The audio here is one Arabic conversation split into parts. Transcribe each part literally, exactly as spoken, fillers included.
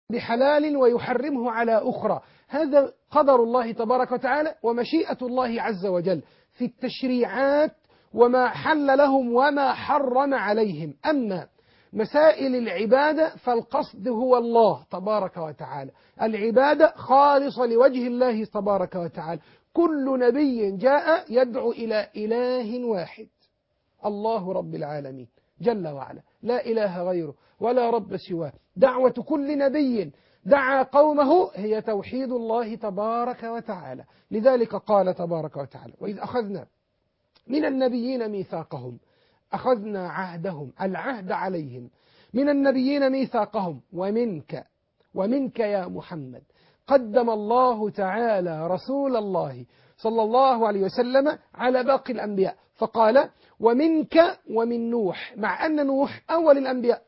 بحلال ويحرمه على أخرى. هذا قدر الله تبارك وتعالى ومشيئة الله عز وجل في التشريعات وما حل لهم وما حرم عليهم. أما مسائل العبادة فالقصد هو الله تبارك وتعالى، العبادة خالصة لوجه الله تبارك وتعالى. كل نبي جاء يدعو إلى إله واحد، الله رب العالمين جل وعلا، لا إله غيره ولا رب سواه. دعوة كل نبي دعا قومه هي توحيد الله تبارك وتعالى. لذلك قال تبارك وتعالى: وإذ أخذنا من النبيين ميثاقهم، أخذنا عهدهم، العهد عليهم، من النبيين ميثاقهم ومنك ومنك يا محمد. قدم الله تعالى رسول الله صلى الله عليه وسلم على باقي الأنبياء، فقال: ومنك ومن نوح، مع أن نوح أول الأنبياء،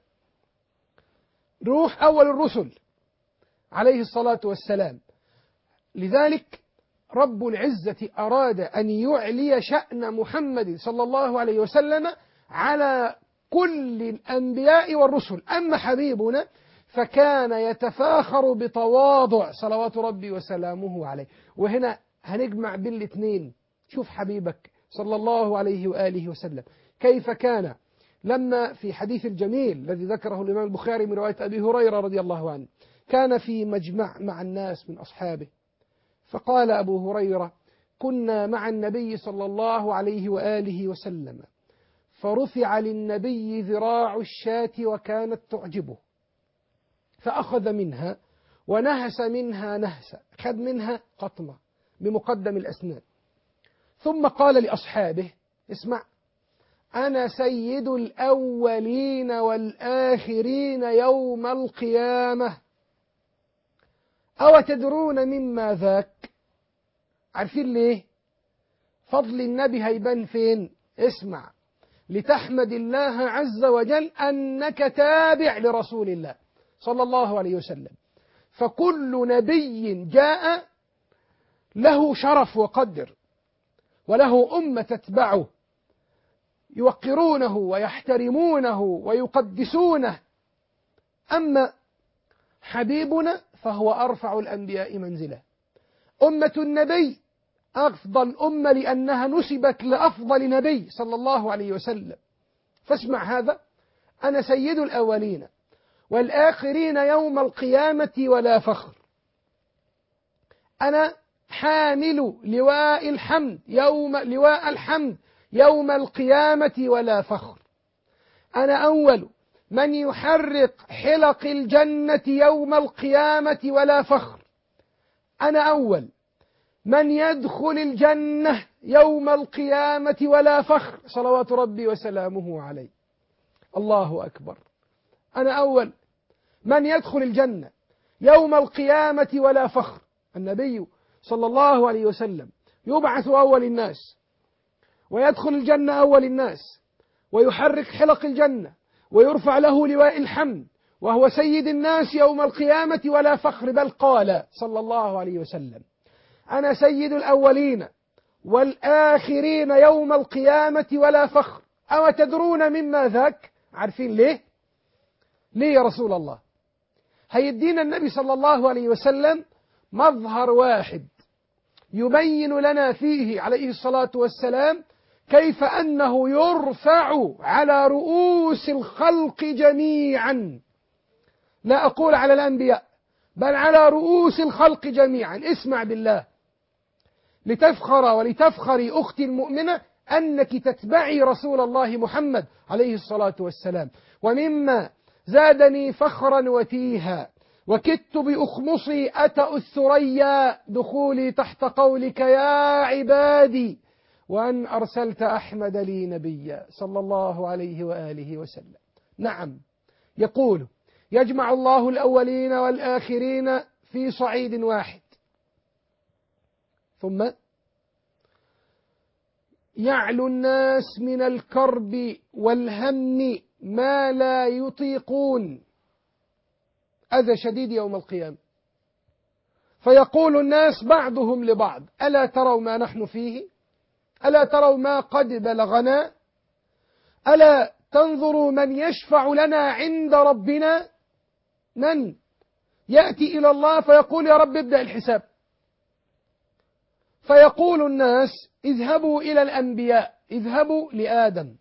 نوح أول الرسل عليه الصلاة والسلام. لذلك رب العزة أراد أن يعلي شأن محمد صلى الله عليه وسلم على كل الأنبياء والرسل. أما حبيبنا فكان يتفاخر بتواضع صلوات ربي وسلامه عليه. وهنا هنجمع بين الاثنين. شوف حبيبك صلى الله عليه وآله وسلم كيف كان لما في حديث الجميل الذي ذكره الإمام البخاري من رواية أبي هريرة رضي الله عنه، كان في مجمع مع الناس من أصحابه، فقال أبو هريرة: كنا مع النبي صلى الله عليه وآله وسلم فرفع للنبي ذراع الشاة وكانت تعجبه، فأخذ منها ونهس منها نهسا، خذ منها قطمة بمقدم الأسنان، ثم قال لأصحابه: اسمع، أنا سيد الأولين والآخرين يوم القيامة، أو تدرون مما ذاك؟ عارفين ليه؟ فضل النبي هيبان فين؟ اسمع، لتحمد الله عز وجل أنك تابع لرسول الله صلى الله عليه وسلم. فكل نبي جاء له شرف وقدر، وله أمة تتبعه يوقرونه ويحترمونه ويقدسونه. أما حبيبنا فهو أرفع الأنبياء منزلة. أمة النبي أفضل أمة لأنها نسبت لأفضل نبي صلى الله عليه وسلم. فاسمع هذا: أنا سيد الأولين والآخرين يوم القيامة ولا فخر، أنا حامل لواء الحمد يوم لواء الحمد يوم القيامة ولا فخر، أنا أول من يحرق حلق الجنة يوم القيامة ولا فخر، أنا أول من يدخل الجنة يوم القيامة ولا فخر، صلوات ربي وسلامه عليه. الله أكبر. أنا أول من يدخل الجنة يوم القيامة ولا فخر. النبي صلى الله عليه وسلم يبعث أول الناس ويدخل الجنة أول الناس ويحرك حلق الجنة ويرفع له لواء الحمد وهو سيد الناس يوم القيامة ولا فخر. بل قال صلى الله عليه وسلم: أنا سيد الأولين والآخرين يوم القيامة ولا فخر، أو تدرون مما ذاك؟ عارفين ليه؟ ليه يا رسول الله؟ هيدينا النبي صلى الله عليه وسلم مظهر واحد يبين لنا فيه عليه الصلاة والسلام كيف أنه يرفع على رؤوس الخلق جميعا، لا أقول على الأنبياء بل على رؤوس الخلق جميعا. اسمع بالله، لتفخر ولتفخري أختي المؤمنة أنك تتبعي رسول الله محمد عليه الصلاة والسلام. ومما زادني فخرا وتيها وكدت بأخمصي أتأ الثريا دخولي تحت قولك يا عبادي وأن أرسلت أحمد لي نبيا صلى الله عليه وآله وسلم. نعم، يقول: يجمع الله الأولين والآخرين في صعيد واحد، ثم يعلو الناس من الكرب والهم ما لا يطيقون، أذى شديد يوم القيامة، فيقول الناس بعضهم لبعض: ألا تروا ما نحن فيه؟ ألا تروا ما قد بلغنا؟ ألا تنظروا من يشفع لنا عند ربنا؟ من؟ يأتي إلى الله فيقول يا رب ابدأ الحساب، فيقول الناس اذهبوا إلى الأنبياء، اذهبوا لآدم،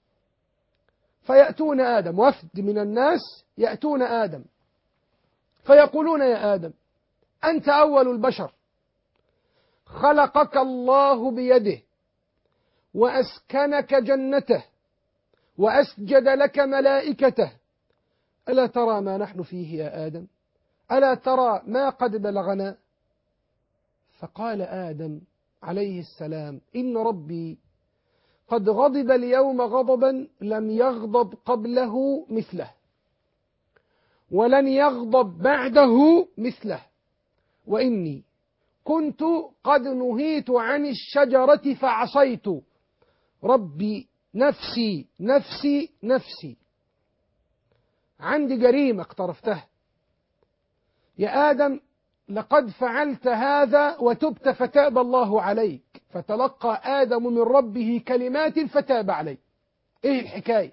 فيأتون آدم، وفد من الناس يأتون آدم فيقولون يا آدم أنت أول البشر، خلقك الله بيده وأسكنك جنته وأسجد لك ملائكته، ألا ترى ما نحن فيه يا آدم؟ ألا ترى ما قد بلغنا؟ فقال آدم عليه السلام إن ربي قد غضب اليوم غضبا لم يغضب قبله مثله ولن يغضب بعده مثله، وإني كنت قد نهيت عن الشجرة فعصيت ربي نفسي نفسي نفسي، عندي جريمة اقترفتها يا آدم، لقد فعلت هذا وتبت فتاب الله عليك، فتلقى آدم من ربه كلمات فتاب عليه. إيه الحكاية؟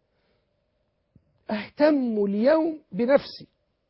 أهتم اليوم بنفسي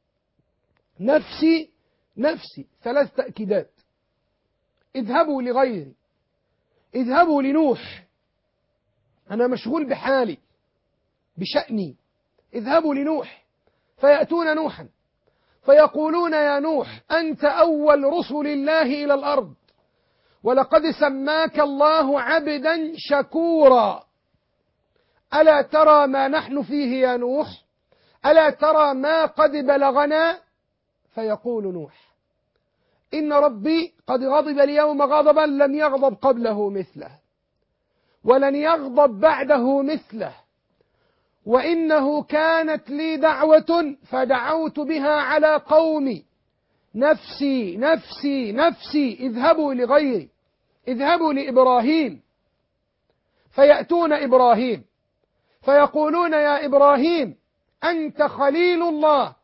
نفسي نفسي، ثلاث تأكيدات. اذهبوا لغيري، اذهبوا لنوح، أنا مشغول بحالي بشأني، اذهبوا لنوح، فيأتون نوحا فيقولون يا نوح أنت أول رسل الله إلى الأرض، ولقد سماك الله عبدا شكورا، ألا ترى ما نحن فيه يا نوح؟ ألا ترى ما قد بلغنا؟ فيقول نوح إن ربي قد غضب اليوم غضبا لم يغضب قبله مثله ولن يغضب بعده مثله، وإنه كانت لي دعوة فدعوت بها على قومي، نفسي نفسي نفسي، اذهبوا لغيري، اذهبوا لإبراهيم. فيأتون إبراهيم فيقولون يا إبراهيم أنت خليل الله،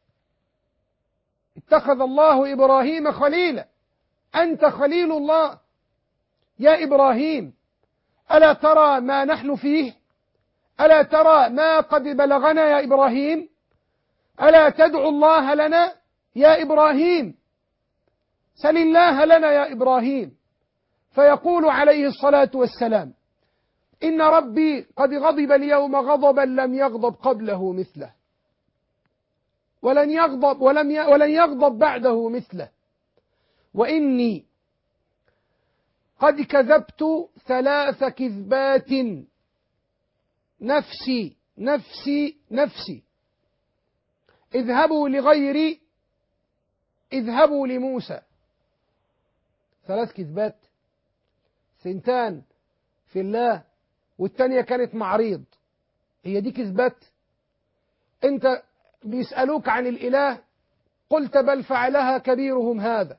اتخذ الله إبراهيم خليلا، أنت خليل الله يا إبراهيم، ألا ترى ما نحن فيه؟ ألا ترى ما قد بلغنا يا إبراهيم؟ ألا تدعو الله لنا يا إبراهيم؟ سل الله لنا يا إبراهيم. فيقول عليه الصلاة والسلام إن ربي قد غضب اليوم غضبا لم يغضب قبله مثله ولن يغضب ولم ي... ولن يغضب بعده مثله، وإني قد كذبت ثلاث كذبات، نفسي نفسي نفسي، اذهبوا لغيري، اذهبوا لموسى. ثلاث كذبات، سنتان في الله والتانية كانت معريض، هي دي كذبات؟ انت بيسألوك عن الإله قلت بل فعلها كبيرهم هذا،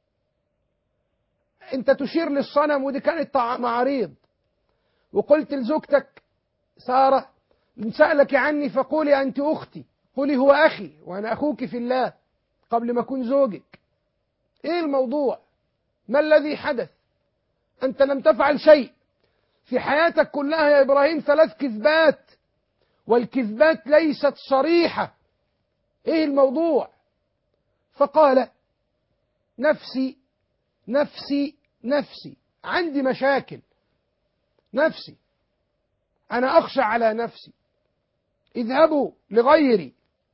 انت تشير للصنم ودي كانت معاريض، وقلت لزوجتك سارة إن سألك عني فقولي أنت أختي، قولي هو أخي وأنا أخوك في الله قبل ما أكون زوجك. إيه الموضوع؟ ما الذي حدث؟ أنت لم تفعل شيء في حياتك كلها يا إبراهيم، ثلاث كذبات والكذبات ليست صريحة، إيه الموضوع؟ فقال نفسي نفسي نفسي، عندي مشاكل نفسي، أنا أخشى على نفسي، اذهبوا لغيري.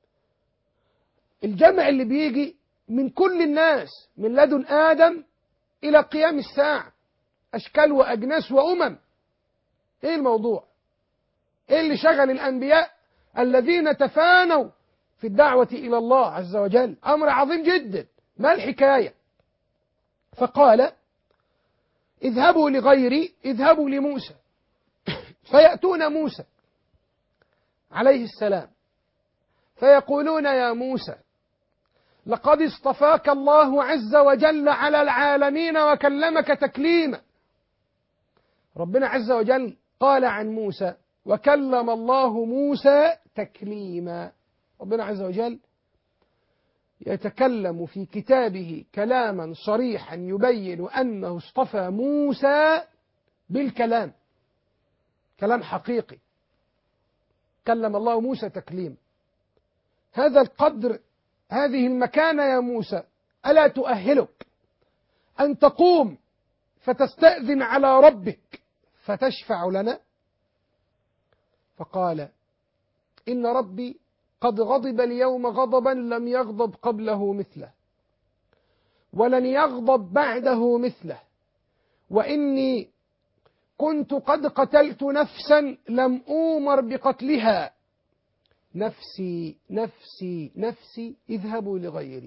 الجمع اللي بيجي من كل الناس من لدن آدم إلى قيام الساعة، أشكال وأجناس وأمم. إيه الموضوع؟ إيه اللي شغل الأنبياء الذين تفانوا في الدعوة إلى الله عز وجل؟ أمر عظيم جدا، ما الحكاية؟ فقال اذهبوا لغيري، اذهبوا لموسى. فيأتون موسى عليه السلام فيقولون يا موسى لقد اصطفاك الله عز وجل على العالمين وكلمك تكليما. ربنا عز وجل قال عن موسى وكلم الله موسى تكليما. ربنا عز وجل يتكلم في كتابه كلاما صريحا يبين أنه اصطفى موسى بالكلام، كلام حقيقي، كلم الله موسى تكليم. هذا القدر هذه المكانة يا موسى ألا تؤهلك أن تقوم فتستأذن على ربك فتشفع لنا؟ فقال إن ربي قد غضب اليوم غضبا لم يغضب قبله مثله ولن يغضب بعده مثله، وإني كنت قد قتلت نفسا لم أومر بقتلها، نفسي نفسي نفسي اذهبوا لغيري.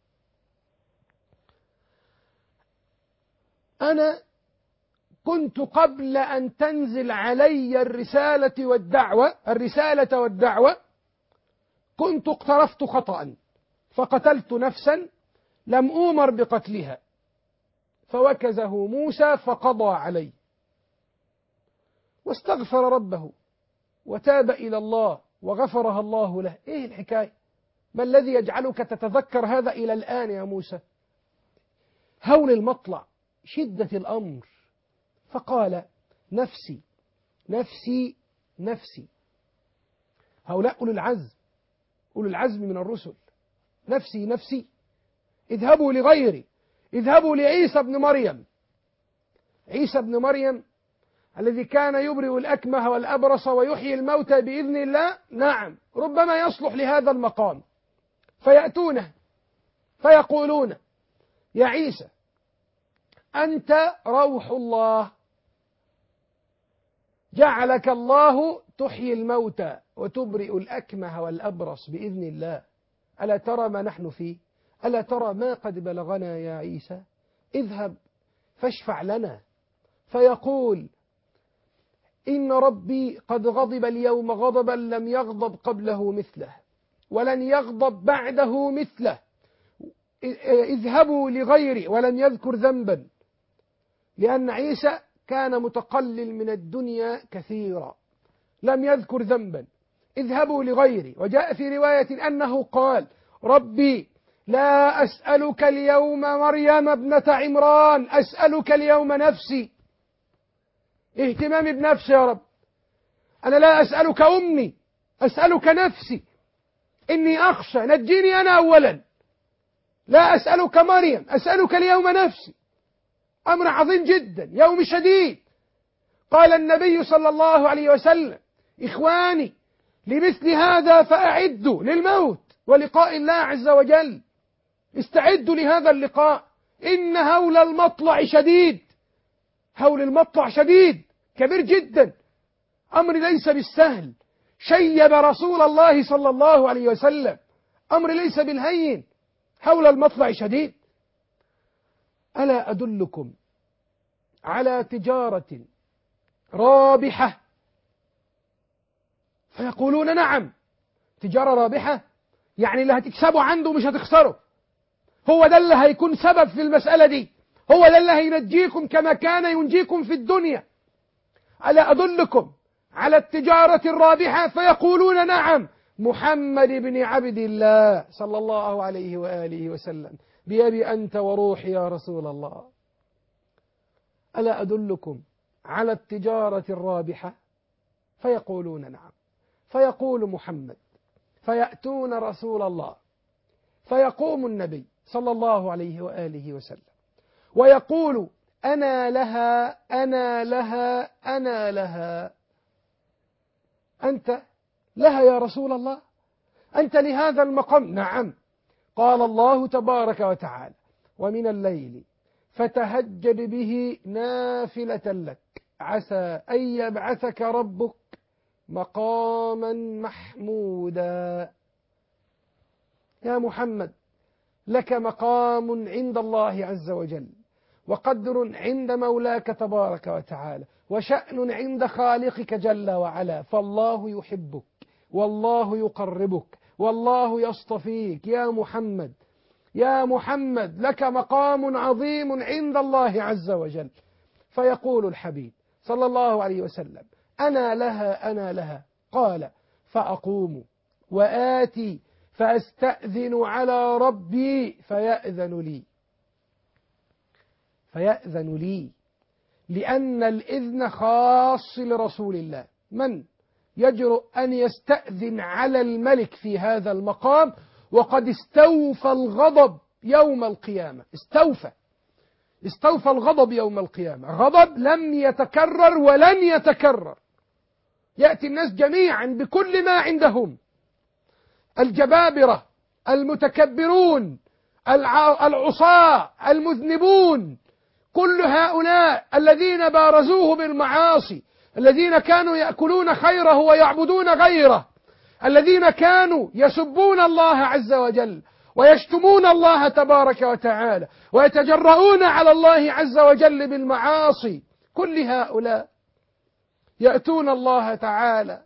أنا كنت قبل أن تنزل علي الرسالة والدعوة الرسالة والدعوة كنت اقترفت خطأ فقتلت نفسا لم أومر بقتلها، فوكزه موسى فقضى عليه واستغفر ربه وتاب إلى الله وغفرها الله له. إيه الحكاية؟ ما الذي يجعلك تتذكر هذا إلى الآن يا موسى؟ هول المطلع، شدة الأمر. فقال نفسي نفسي نفسي. هؤلاء أولو العزم، أولو العزم من الرسل. نفسي نفسي، اذهبوا لغيري، اذهبوا لعيسى ابن مريم. عيسى ابن مريم الذي كان يبرئ الأكمه والأبرص ويحيي الموتى بإذن الله، نعم ربما يصلح لهذا المقام. فيأتونه فيقولون يا عيسى أنت روح الله، جعلك الله تحيي الموتى وتبرئ الأكمه والأبرص بإذن الله، ألا ترى ما نحن فيه؟ ألا ترى ما قد بلغنا يا عيسى؟ اذهب فاشفع لنا. فيقول إن ربي قد غضب اليوم غضبا لم يغضب قبله مثله ولن يغضب بعده مثله، اذهبوا لغيري. ولم يذكر ذنبا، لأن عيسى كان متقلل من الدنيا كثيرا، لم يذكر ذنبا. اذهبوا لغيري. وجاء في رواية أنه قال ربي لا أسألك اليوم مريم ابنة عمران، أسألك اليوم نفسي. اهتمامي بنفسي يا رب، أنا لا أسألك أمي، أسألك نفسي، إني أخشى، نجيني أنا أولا. لا أسألك مريم، أسألك اليوم نفسي. أمر عظيم جدا، يوم شديد. قال النبي صلى الله عليه وسلم إخواني لمثل هذا فأعدوا للموت ولقاء الله عز وجل، استعدوا لهذا اللقاء، إن هول المطلع شديد. هول المطلع شديد كبير جدا، أمر ليس بالسهل. شيب رسول الله صلى الله عليه وسلم، أمر ليس بالهين. هول المطلع شديد. ألا أدلكم على تجارة رابحة؟ فيقولون نعم. تجارة رابحة يعني اللي هتكسبه عنده مش هتخسره، هو ده اللي هيكون سبب في المسألة دي، هو ده اللي هينجيكم كما كان ينجيكم في الدنيا. ألا أدلكم على التجارة الرابحة؟ فيقولون نعم. محمد بن عبد الله صلى الله عليه وآله وسلم، بأبي أنت وروحي يا رسول الله. ألا أدلكم على التجارة الرابحة؟ فيقولون نعم. فيقول محمد، فيأتون رسول الله، فيقوم النبي صلى الله عليه وآله وسلم ويقول أنا لها أنا لها أنا لها. أنت لها يا رسول الله؟ أنت لهذا المقام؟ نعم. قال الله تبارك وتعالى ومن الليل فتهجد به نافلة لك عسى أن يبعثك ربك مقاما محمودا. يا محمد لك مقام عند الله عز وجل، وقدر عند مولاك تبارك وتعالى، وشأن عند خالقك جل وعلا، فالله يحبك والله يقربك والله يصطفيك يا محمد. يا محمد لك مقام عظيم عند الله عز وجل. فيقول الحبيب صلى الله عليه وسلم أنا لها أنا لها. قال فأقوم وآتي فأستأذن على ربي فيأذن لي فيأذن لي لأن الإذن خاص لرسول الله. من يجرؤ أن يستأذن على الملك في هذا المقام وقد استوفى الغضب يوم القيامة. استوفى استوفى الغضب يوم القيامة، غضب لم يتكرر ولن يتكرر. يأتي الناس جميعا بكل ما عندهم، الجبابرة، المتكبرون، العصاة، المذنبون، كل هؤلاء الذين بارزوه بالمعاصي، الذين كانوا يأكلون خيره ويعبدون غيره، الذين كانوا يسبون الله عز وجل ويشتمون الله تبارك وتعالى ويتجرؤون على الله عز وجل بالمعاصي، كل هؤلاء يأتون الله تعالى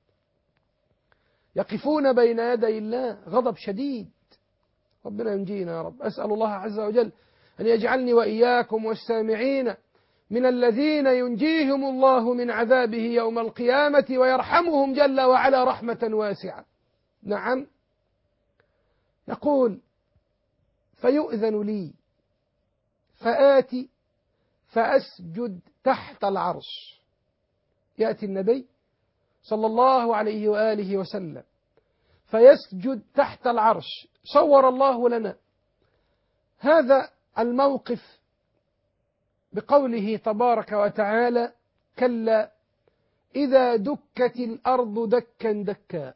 يقفون بين يدي الله غضب شديد. ربنا ينجينا يا رب. أسأل الله عز وجل أن يجعلني وإياكم والسامعين من الذين ينجيهم الله من عذابه يوم القيامة ويرحمهم جل وعلا رحمة واسعة. نعم، يقول: فيؤذن لي فآتي فأسجد تحت العرش. يأتي النبي صلى الله عليه وآله وسلم فيسجد تحت العرش. صور الله لنا هذا الموقف بقوله تبارك وتعالى: كلا إذا دكت الأرض دكا دكا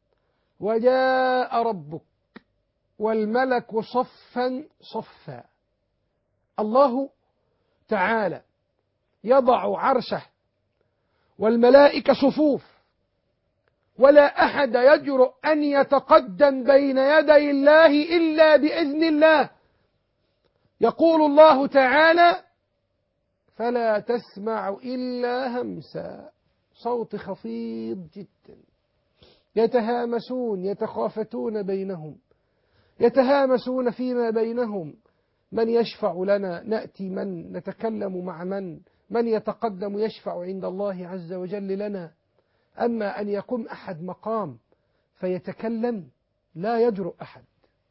وجاء ربك والملك صفا صفا. الله تعالى يضع عرشه والملائكة صفوف، ولا أحد يجرؤ أن يتقدم بين يدي الله إلا بإذن الله. يقول الله تعالى: فلا تسمع إلا همسا، صوت خفيض جدا، يتهامسون يتخافتون بينهم، يتهامسون فيما بينهم: من يشفع لنا؟ نأتي من؟ نتكلم مع من؟ من يتقدم يشفع عند الله عز وجل لنا؟ أما أن يقوم أحد مقام فيتكلم لا يجرؤ أحد.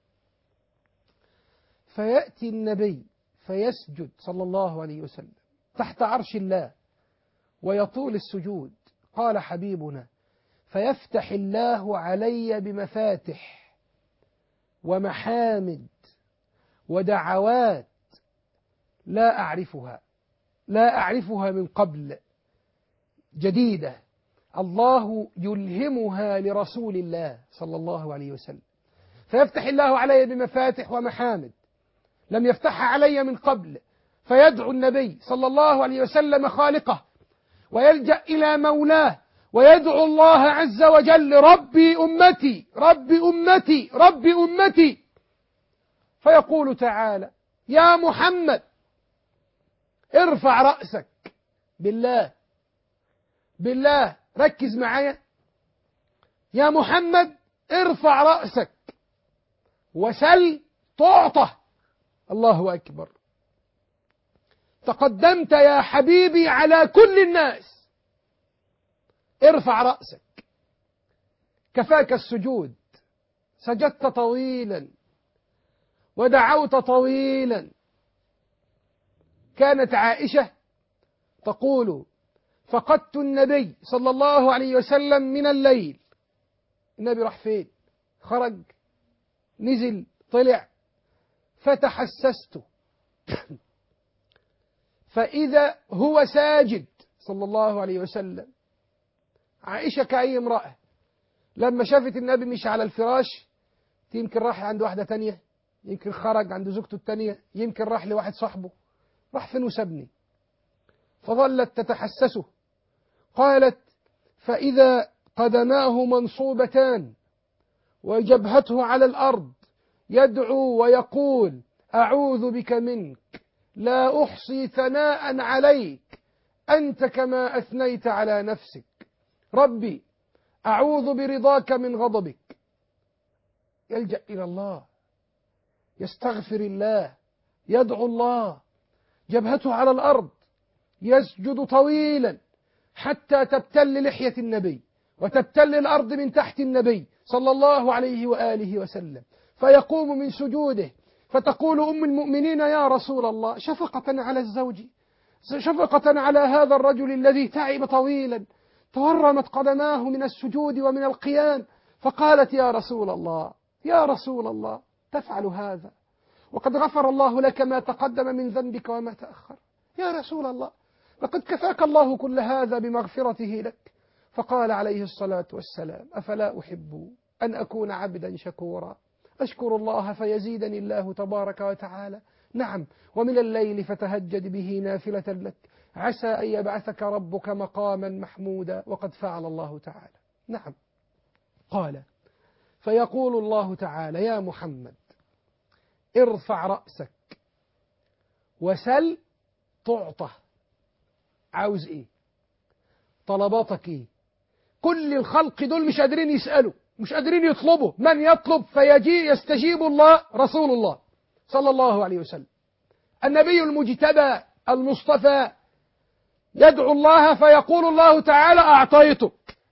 فيأتي النبي فيسجد صلى الله عليه وسلم تحت عرش الله ويطول السجود. قال حبيبنا: فيفتح الله علي بمفاتح ومحامد ودعوات لا أعرفها لا أعرفها من قبل، جديدة، الله يلهمها لرسول الله صلى الله عليه وسلم. فيفتح الله علي بمفاتح ومحامد لم يفتحها علي من قبل، فيدعو النبي صلى الله عليه وسلم خالقه ويلجأ إلى مولاه ويدعو الله عز وجل: ربي أمتي ربي أمتي ربي أمتي. فيقول تعالى: يا محمد ارفع رأسك. بالله بالله ركز معايا، يا محمد ارفع رأسك وسل تعطى. الله أكبر. تقدمت يا حبيبي على كل الناس، ارفع رأسك. كفاك السجود، سجدت طويلا ودعوت طويلا. كانت عائشة تقول: فقدت النبي صلى الله عليه وسلم من الليل. النبي راح فين؟ خرج، نزل، طلع. فتحسست فإذا هو ساجد صلى الله عليه وسلم. عائشة كأي امرأة لما شافت النبي مش على الفراش، يمكن راح عند واحدة تانية، يمكن خرج عند زوجته التانية، يمكن راح لواحد صاحبه، راح فين وسابني؟ فظلت تتحسسه. قالت: فإذا قدماه منصوبتان وجبهته على الأرض يدعو ويقول: أعوذ بك منك، لا أحصي ثناء عليك، أنت كما أثنيت على نفسك، ربي أعوذ برضاك من غضبك. يلجأ إلى الله، يستغفر الله، يدعو الله، جبهته على الأرض، يسجد طويلا حتى تبتل لحية النبي وتبتل الأرض من تحت النبي صلى الله عليه وآله وسلم. فيقوم من سجوده فتقول أم المؤمنين: يا رسول الله، شفقة على الزوج، شفقة على هذا الرجل الذي تعب طويلا، تورمت قدماه من السجود ومن القيام. فقالت: يا رسول الله، يا رسول الله تفعل هذا وقد غفر الله لك ما تقدم من ذنبك وما تأخر؟ يا رسول الله لقد كفاك الله كل هذا بمغفرته لك. فقال عليه الصلاة والسلام: أفلا أحب أن أكون عبدا شكورا أشكر الله فيزيدني الله تبارك وتعالى؟ نعم، ومن الليل فتهجد به نافلة لك عسى أن يبعثك ربك مقاما محمودا، وقد فعل الله تعالى. نعم. قال: فيقول الله تعالى: يا محمد ارفع رأسك وسل تعطى. عاوز ايه؟ طلباتك ايه؟ كل الخلق دول مش قادرين يسألوا، مش قادرين يطلبوا. من يطلب فيجي يستجيب الله؟ رسول الله صلى الله عليه وسلم، النبي المجتبى المصطفى، يدعو الله فيقول الله تعالى: أعطيتك.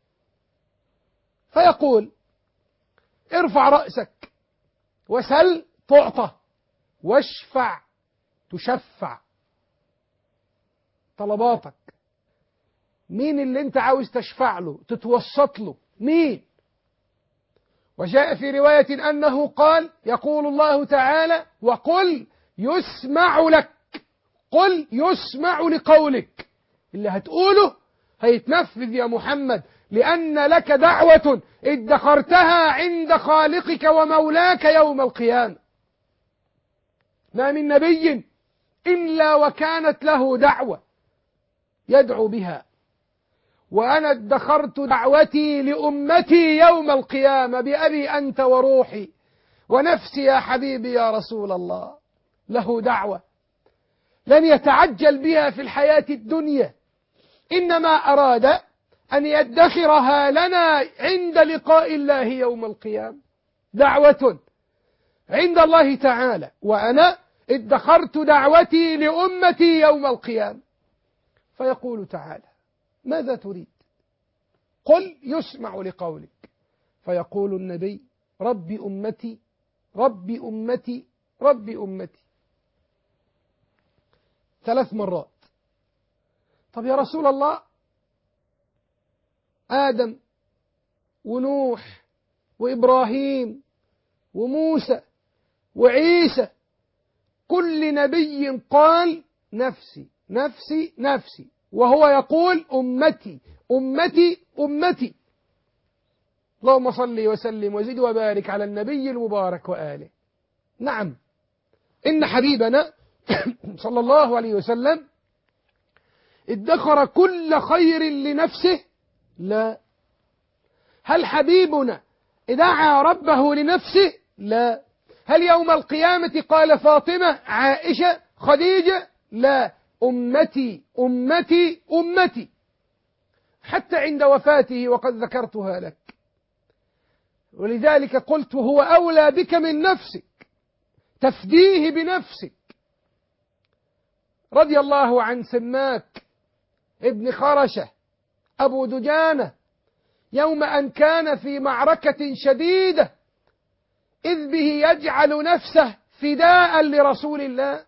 فيقول: ارفع رأسك وسل تعطى واشفع تشفع. طلباتك مين اللي انت عاوز تشفع له تتوسط له؟ مين؟ وجاء في رواية أنه قال: يقول الله تعالى: وقل يسمع لك. قل يسمع لقولك، اللي هتقوله هيتنفذ يا محمد، لأن لك دعوة ادخرتها عند خالقك ومولاك يوم القيامة. ما من نبي إلا وكانت له دعوة يدعو بها، وأنا ادخرت دعوتي لأمتي يوم القيامة بأبي أنت وروحي ونفسي يا حبيبي يا رسول الله. له دعوة لن يتعجل بها في الحياة الدنيا، إنما أراد أن يدخرها لنا عند لقاء الله يوم القيامة. دعوة عند الله تعالى، وأنا ادخرت دعوتي لأمتي يوم القيامة. فيقول تعالى: ماذا تريد؟ قل يسمع لقولك. فيقول النبي: رب أمتي رب أمتي رب أمتي، ثلاث مرات. طب يا رسول الله، آدم ونوح وإبراهيم وموسى وعيسى كل نبي قال نفسي نفسي نفسي، وهو يقول أمتي أمتي أمتي. اللهم صل وسلم وزد وبارك على النبي المبارك وآله. نعم، إن حبيبنا صلى الله عليه وسلم ادخر كل خير لنفسه؟ لا. هل حبيبنا دعا ربه لنفسه؟ لا. هل يوم القيامة قال فاطمة عائشة خديجة؟ لا. أمتي أمتي أمتي، حتى عند وفاته وقد ذكرتها لك. ولذلك قلت: هو أولى بك من نفسك، تفديه بنفسك. رضي الله عن سماك ابن خرشة أبو دجانة، يوم أن كان في معركة شديدة إذ به يجعل نفسه فداء لرسول الله.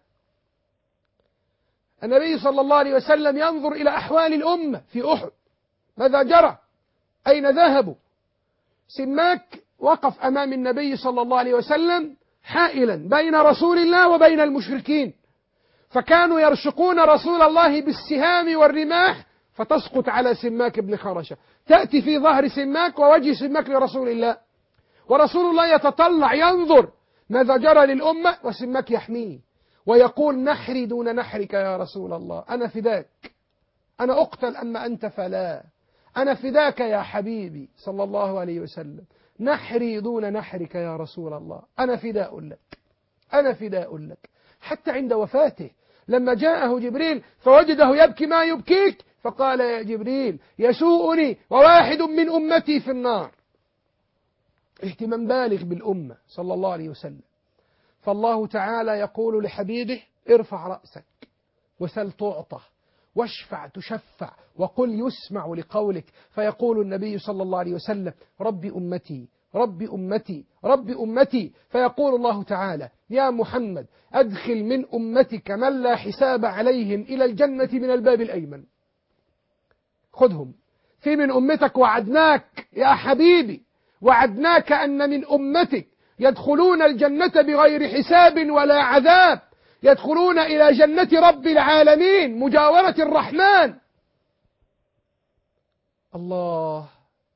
النبي صلى الله عليه وسلم ينظر إلى أحوال الأمة في أحد، ماذا جرى؟ أين ذهبوا؟ سماك وقف أمام النبي صلى الله عليه وسلم حائلا بين رسول الله وبين المشركين، فكانوا يرشقون رسول الله بالسهام والرماح فتسقط على سماك بن خرشة، تأتي في ظهر سماك ووجه سماك لرسول الله، ورسول الله يتطلع ينظر ماذا جرى للأمة، وسماك يحميه ويقول: نحري دون نحرك يا رسول الله، أنا فداك، أنا أقتل أما أنت فلا، أنا فداك يا حبيبي صلى الله عليه وسلم، نحري دون نحرك يا رسول الله، أنا فداء لك، أنا فداء لك. حتى عند وفاته لما جاءه جبريل فوجده يبكي: ما يبكيك؟ فقال: يا جبريل يسوءني وواحد من أمتي في النار. اهتمام بالغ بالأمة صلى الله عليه وسلم. فالله تعالى يقول لحبيبه: ارفع رأسك وسل تعطى واشفع تشفع وقل يسمع لقولك. فيقول النبي صلى الله عليه وسلم: رب أمتي رب أمتي رب أمتي. فيقول الله تعالى: يا محمد أدخل من أمتك من لا حساب عليهم إلى الجنة من الباب الأيمن. خذهم في من أمتك، وعدناك يا حبيبي، وعدناك أن من أمتك يدخلون الجنة بغير حساب ولا عذاب، يدخلون إلى جنة رب العالمين مجاورة الرحمن. الله،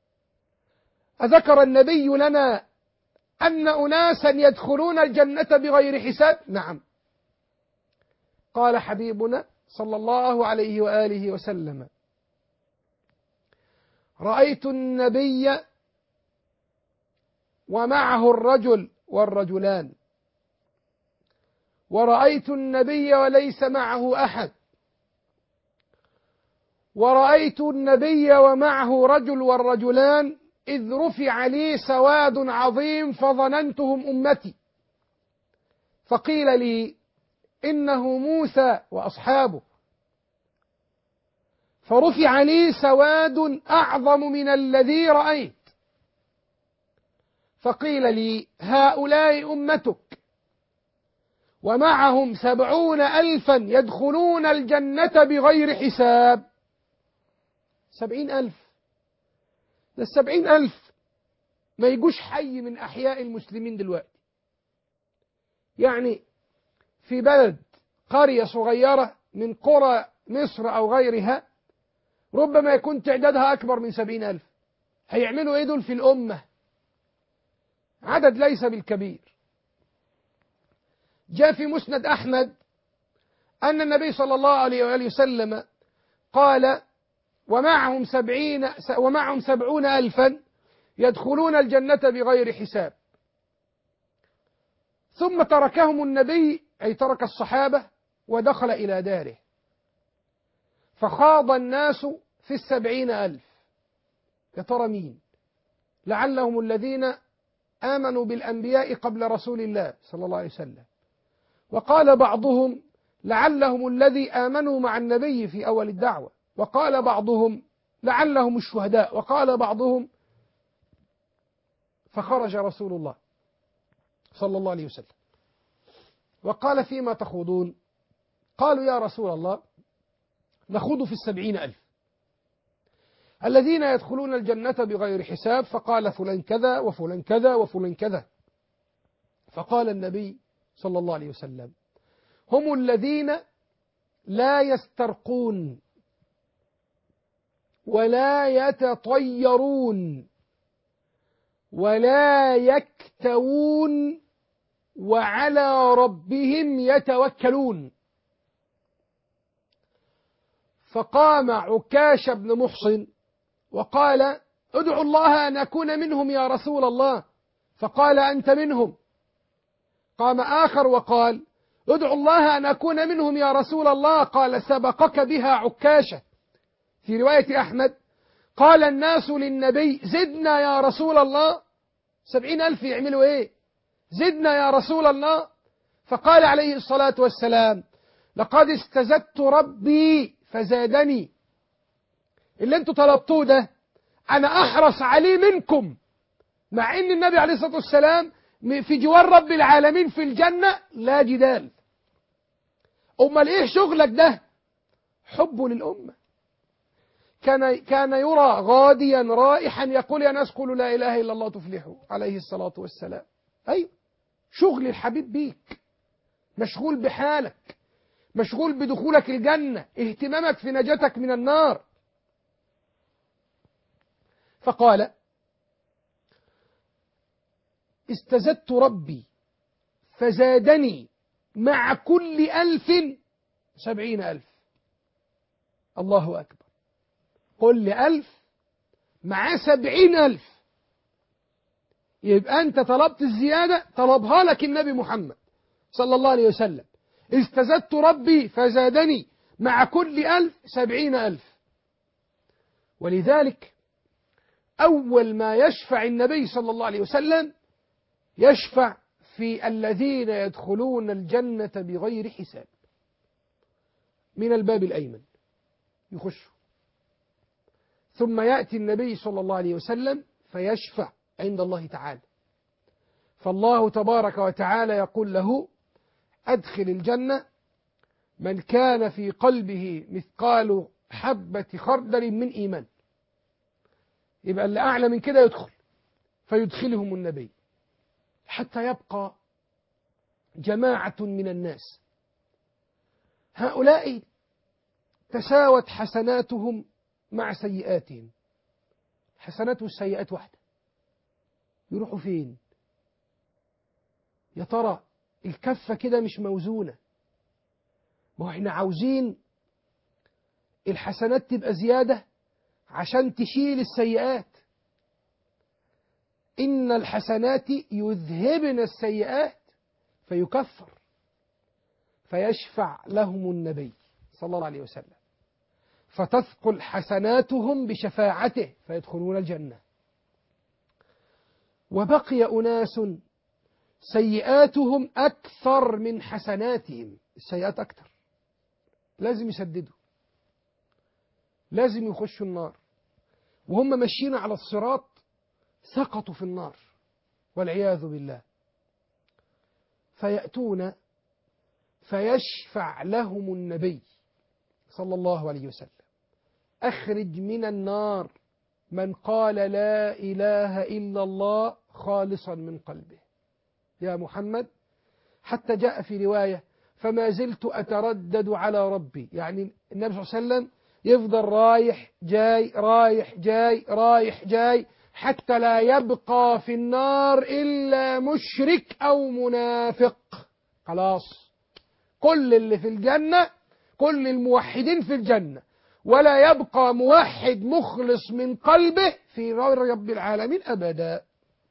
أذكر النبي لنا أن أناسا يدخلون الجنة بغير حساب؟ نعم. قال حبيبنا صلى الله عليه وآله وسلم: رأيت النبي ومعه الرجل والرجلان، ورأيت النبي وليس معه أحد، ورأيت النبي ومعه رجل والرجلان إذ رفع لي سواد عظيم فظننتهم أمتي، فقيل لي إنه موسى وأصحابه، فرفع لي سواد أعظم من الذي رأيت، فقيل لي هؤلاء أمتك ومعهم سبعون ألفا يدخلون الجنة بغير حساب. سبعين ألف، ده السبعين ألف ما يجوش حي من أحياء المسلمين دلوقتي. يعني في بلد قرية صغيرة من قرى مصر أو غيرها ربما يكون تعدادها أكبر من سبعين ألف. هيعملوا إيه دول في الأمة؟ عدد ليس بالكبير. جاء في مسند أحمد أن النبي صلى الله عليه وآله وسلم قال: ومعهم سبعين ومعهم سبعون ألفا يدخلون الجنة بغير حساب. ثم تركهم النبي، أي ترك الصحابة، ودخل إلى داره، فخاض الناس في السبعين ألف. يا ترى مين؟ لعلهم الذين آمنوا بالأنبياء قبل رسول الله صلى الله عليه وسلم، وقال بعضهم لعلهم الذي آمنوا مع النبي في أول الدعوة، وقال بعضهم لعلهم الشهداء، وقال بعضهم. فخرج رسول الله صلى الله عليه وسلم وقال: فيما تخوضون؟ قالوا: يا رسول الله نخوض في السبعين ألف الذين يدخلون الجنة بغير حساب. فقال: فلان كذا وفلان كذا وفلان كذا. فقال النبي صلى الله عليه وسلم: هم الذين لا يسترقون ولا يتطيرون ولا يكتوون وعلى ربهم يتوكلون. فقام عكاش بن محصن وقال: ادعوا الله أن أكون منهم يا رسول الله. فقال: أنت منهم. قام آخر وقال: ادعوا الله أن أكون منهم يا رسول الله. قال: سبقك بها عكاشة. في رواية أحمد قال الناس للنبي: زدنا يا رسول الله. سبعين ألف يعملوا إيه؟ زدنا يا رسول الله. فقال عليه الصلاة والسلام: لقد استزدت ربي فزادني. اللي انتوا طلبتوه ده أنا أحرص عليه منكم، مع أن النبي عليه الصلاة والسلام في جوار رب العالمين في الجنة لا جدال. أمال إيه شغلك ده؟ حبه للأمة. كان كان يرى غاديا رائحا يقول: يا ناس قولوا لا إله إلا الله تفلحوا، عليه الصلاة والسلام. أيوة، شغل الحبيب بيك، مشغول بحالك، مشغول بدخولك الجنة، اهتمامك في نجاتك من النار. فقال: استزدت ربي فزادني مع كل ألف سبعين ألف. الله أكبر. كل ألف مع سبعين ألف. يبقى أنت طلبت الزيادة، طلبها لك النبي محمد صلى الله عليه وسلم. استزدت ربي فزادني مع كل ألف سبعين ألف. ولذلك أول ما يشفع النبي صلى الله عليه وسلم يشفع في الذين يدخلون الجنة بغير حساب. من الباب الأيمن يخشوا، ثم يأتي النبي صلى الله عليه وسلم فيشفع عند الله تعالى، فالله تبارك وتعالى يقول له: أدخل الجنة من كان في قلبه مثقال حبة خردل من إيمان. يبقى اللي أعلى من كده يدخل، فيدخلهم النبي. حتى يبقى جماعة من الناس هؤلاء تساوت حسناتهم مع سيئاتهم. حسنات والسيئات واحدة، يروحوا فين؟ يا ترى الكفة كده مش موزونة. ما هو احنا عاوزين الحسنات تبقى زيادة عشان تشيل السيئات. إن الحسنات يذهبن السيئات فيكفر، فيشفع لهم النبي صلى الله عليه وسلم فتثقل حسناتهم بشفاعته فيدخلون الجنة. وبقي أناس سيئاتهم أكثر من حسناتهم، السيئات أكثر، لازم يسددوا، لازم يخشوا النار، وهم ماشيين على الصراط سقطوا في النار والعياذ بالله. فيأتون فيشفع لهم النبي صلى الله عليه وسلم: أخرج من النار من قال لا إله إلا الله خالصا من قلبه. يا محمد، حتى جاء في رواية: فما زلت أتردد على ربي، يعني النبي صلى الله عليه وسلم يفضل رايح جاي رايح جاي رايح جاي حتى لا يبقى في النار إلا مشرك أو منافق. خلاص، كل اللي في الجنة، كل الموحدين في الجنة، ولا يبقى موحد مخلص من قلبه في نار رب العالمين أبدا.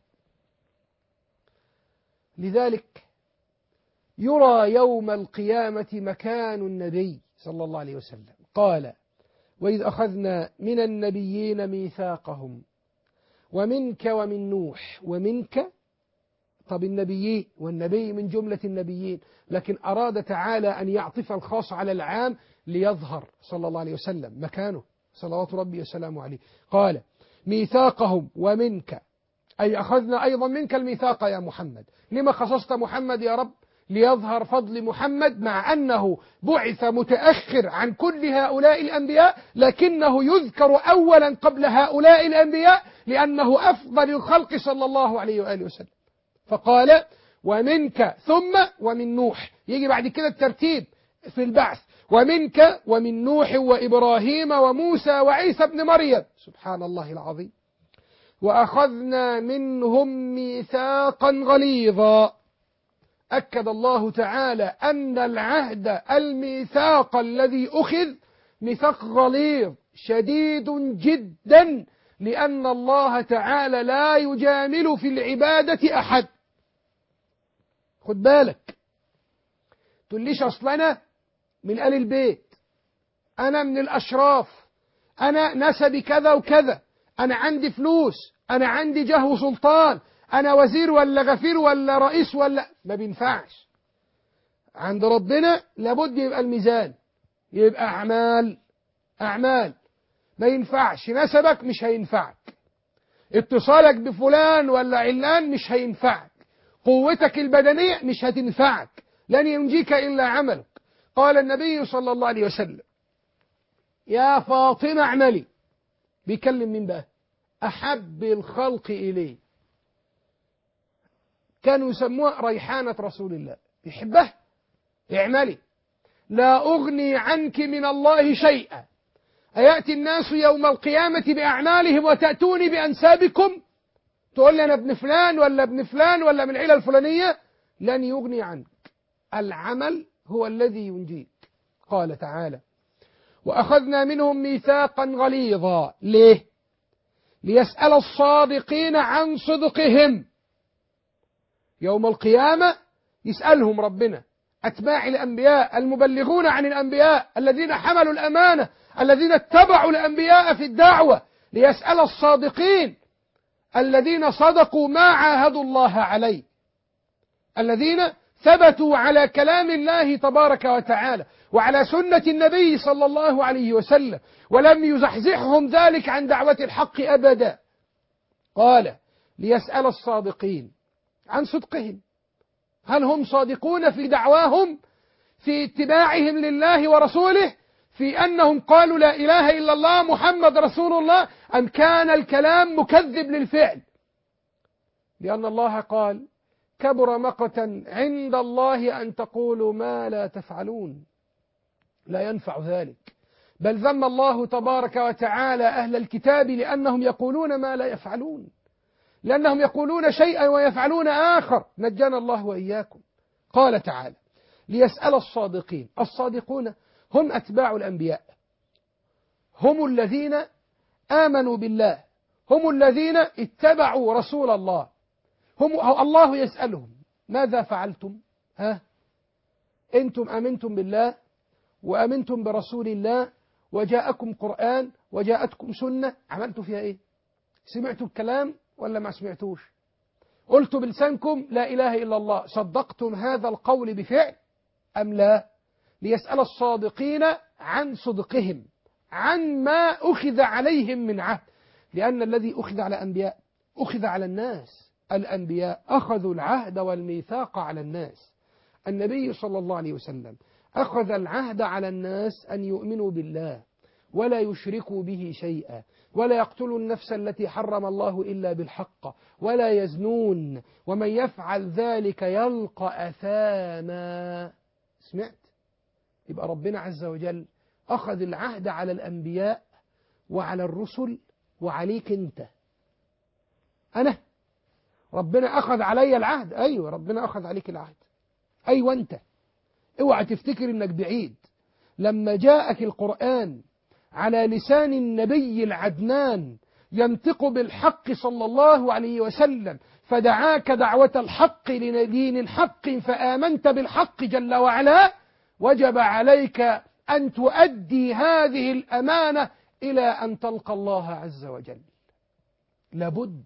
لذلك يرى يوم القيامة مكان النبي صلى الله عليه وسلم. قال: وإذ أخذنا من النبيين ميثاقهم ومنك ومن نوح. ومنك، طب النبيين، والنبي من جملة النبيين، لكن أراد تعالى أن يعطف الخاص على العام ليظهر صلى الله عليه وسلم مكانه صلوات ربي وسلامه عليه. قال: ميثاقهم ومنك، أي أخذنا أيضا منك الميثاق يا محمد. لما خصصت محمد يا رب؟ ليظهر فضل محمد، مع أنه بعث متأخر عن كل هؤلاء الأنبياء، لكنه يذكر أولا قبل هؤلاء الأنبياء لأنه أفضل الخلق صلى الله عليه وآله وسلم. فقال: ومنك ثم ومن نوح، يجي بعد كده الترتيب في البعث: ومنك ومن نوح وإبراهيم وموسى وعيسى ابن مريم. سبحان الله العظيم. وأخذنا منهم ميثاقا غليظا. أكد الله تعالى أن العهد، الميثاق الذي أخذ ميثاق غليظ شديد جدا، لأن الله تعالى لا يجامل في العبادة أحد. خد بالك، تقوليش أصل أنا من آل البيت، أنا من الأشراف، أنا نسبي كذا وكذا، أنا عندي فلوس، أنا عندي جاه وسلطان، أنا وزير ولا غفير ولا رئيس ولا، ما بينفعش. عند ربنا لابد يبقى الميزان، يبقى أعمال أعمال. ما ينفعش نسبك، مش هينفعك. اتصالك بفلان ولا علان مش هينفعك. قوتك البدنية مش هتنفعك. لن ينجيك إلا عملك. قال النبي صلى الله عليه وسلم: يا فاطمة اعملي. بيكلم مين بقى؟ أحب الخلق إليه، كانوا يسموها ريحانة رسول الله، بيحبها. اعملي، لا أغني عنك من الله شيئا. أيأتي الناس يوم القيامة بأعمالهم وتأتوني بأنسابكم؟ تقول لي أنا ابن فلان ولا ابن فلان ولا من العيلة الفلانية، لن يغني عنك. العمل هو الذي ينجيك. قال تعالى: وأخذنا منهم ميثاقا غليظا. ليه؟ ليسأل الصادقين عن صدقهم. يوم القيامة يسألهم ربنا، أتباع الأنبياء المبلغون عن الأنبياء الذين حملوا الأمانة الذين اتبعوا الأنبياء في الدعوة، ليسأل الصادقين الذين صدقوا ما عاهدوا الله عليه، الذين ثبتوا على كلام الله تبارك وتعالى وعلى سنة النبي صلى الله عليه وسلم، ولم يزحزحهم ذلك عن دعوة الحق أبدا. قال: ليسأل الصادقين عن صدقهم، هل هم صادقون في دعواهم، في اتباعهم لله ورسوله، في أنهم قالوا لا إله إلا الله محمد رسول الله، أم كان الكلام مكذب للفعل؟ لأن الله قال: كبر مقتا عند الله أن تقولوا ما لا تفعلون. لا ينفع ذلك، بل ذم الله تبارك وتعالى أهل الكتاب لأنهم يقولون ما لا يفعلون، لأنهم يقولون شيئا ويفعلون آخر. نجانا الله وإياكم. قال تعالى: ليسأل الصادقين. الصادقون هم أتباع الأنبياء، هم الذين آمنوا بالله، هم الذين اتبعوا رسول الله، هم الله يسألهم ماذا فعلتم؟ ها؟ أنتم أمنتم بالله وأمنتم برسول الله وجاءكم قرآن وجاءتكم سنة، عملتوا فيها إيه؟ سمعتوا الكلام ولا ما سمعتوش؟ قلتوا بلسانكم لا إله إلا الله، صدقتم هذا القول بفعل أم لا؟ ليسأل الصادقين عن صدقهم، عن ما أخذ عليهم من عهد، لأن الذي أخذ على أنبياء أخذ على الناس. الأنبياء أخذوا العهد والميثاق على الناس. النبي صلى الله عليه وسلم أخذ العهد على الناس أن يؤمنوا بالله ولا يشركوا به شيئا، ولا يقتلوا النفس التي حرم الله إلا بالحق، ولا يزنون، ومن يفعل ذلك يلقى أثاما. سمعت؟ يبقى ربنا عز وجل أخذ العهد على الأنبياء وعلى الرسل وعليك أنت. أنا ربنا أخذ علي العهد، أيوة ربنا أخذ عليك العهد، أيوة أنت. اوعى تفتكر إنك بعيد. لما جاءك القرآن على لسان النبي العدنان ينطق بالحق صلى الله عليه وسلم، فدعاك دعوة الحق لدين الحق فآمنت بالحق جل وعلا، وجب عليك أن تؤدي هذه الأمانة إلى أن تلقى الله عز وجل. لابد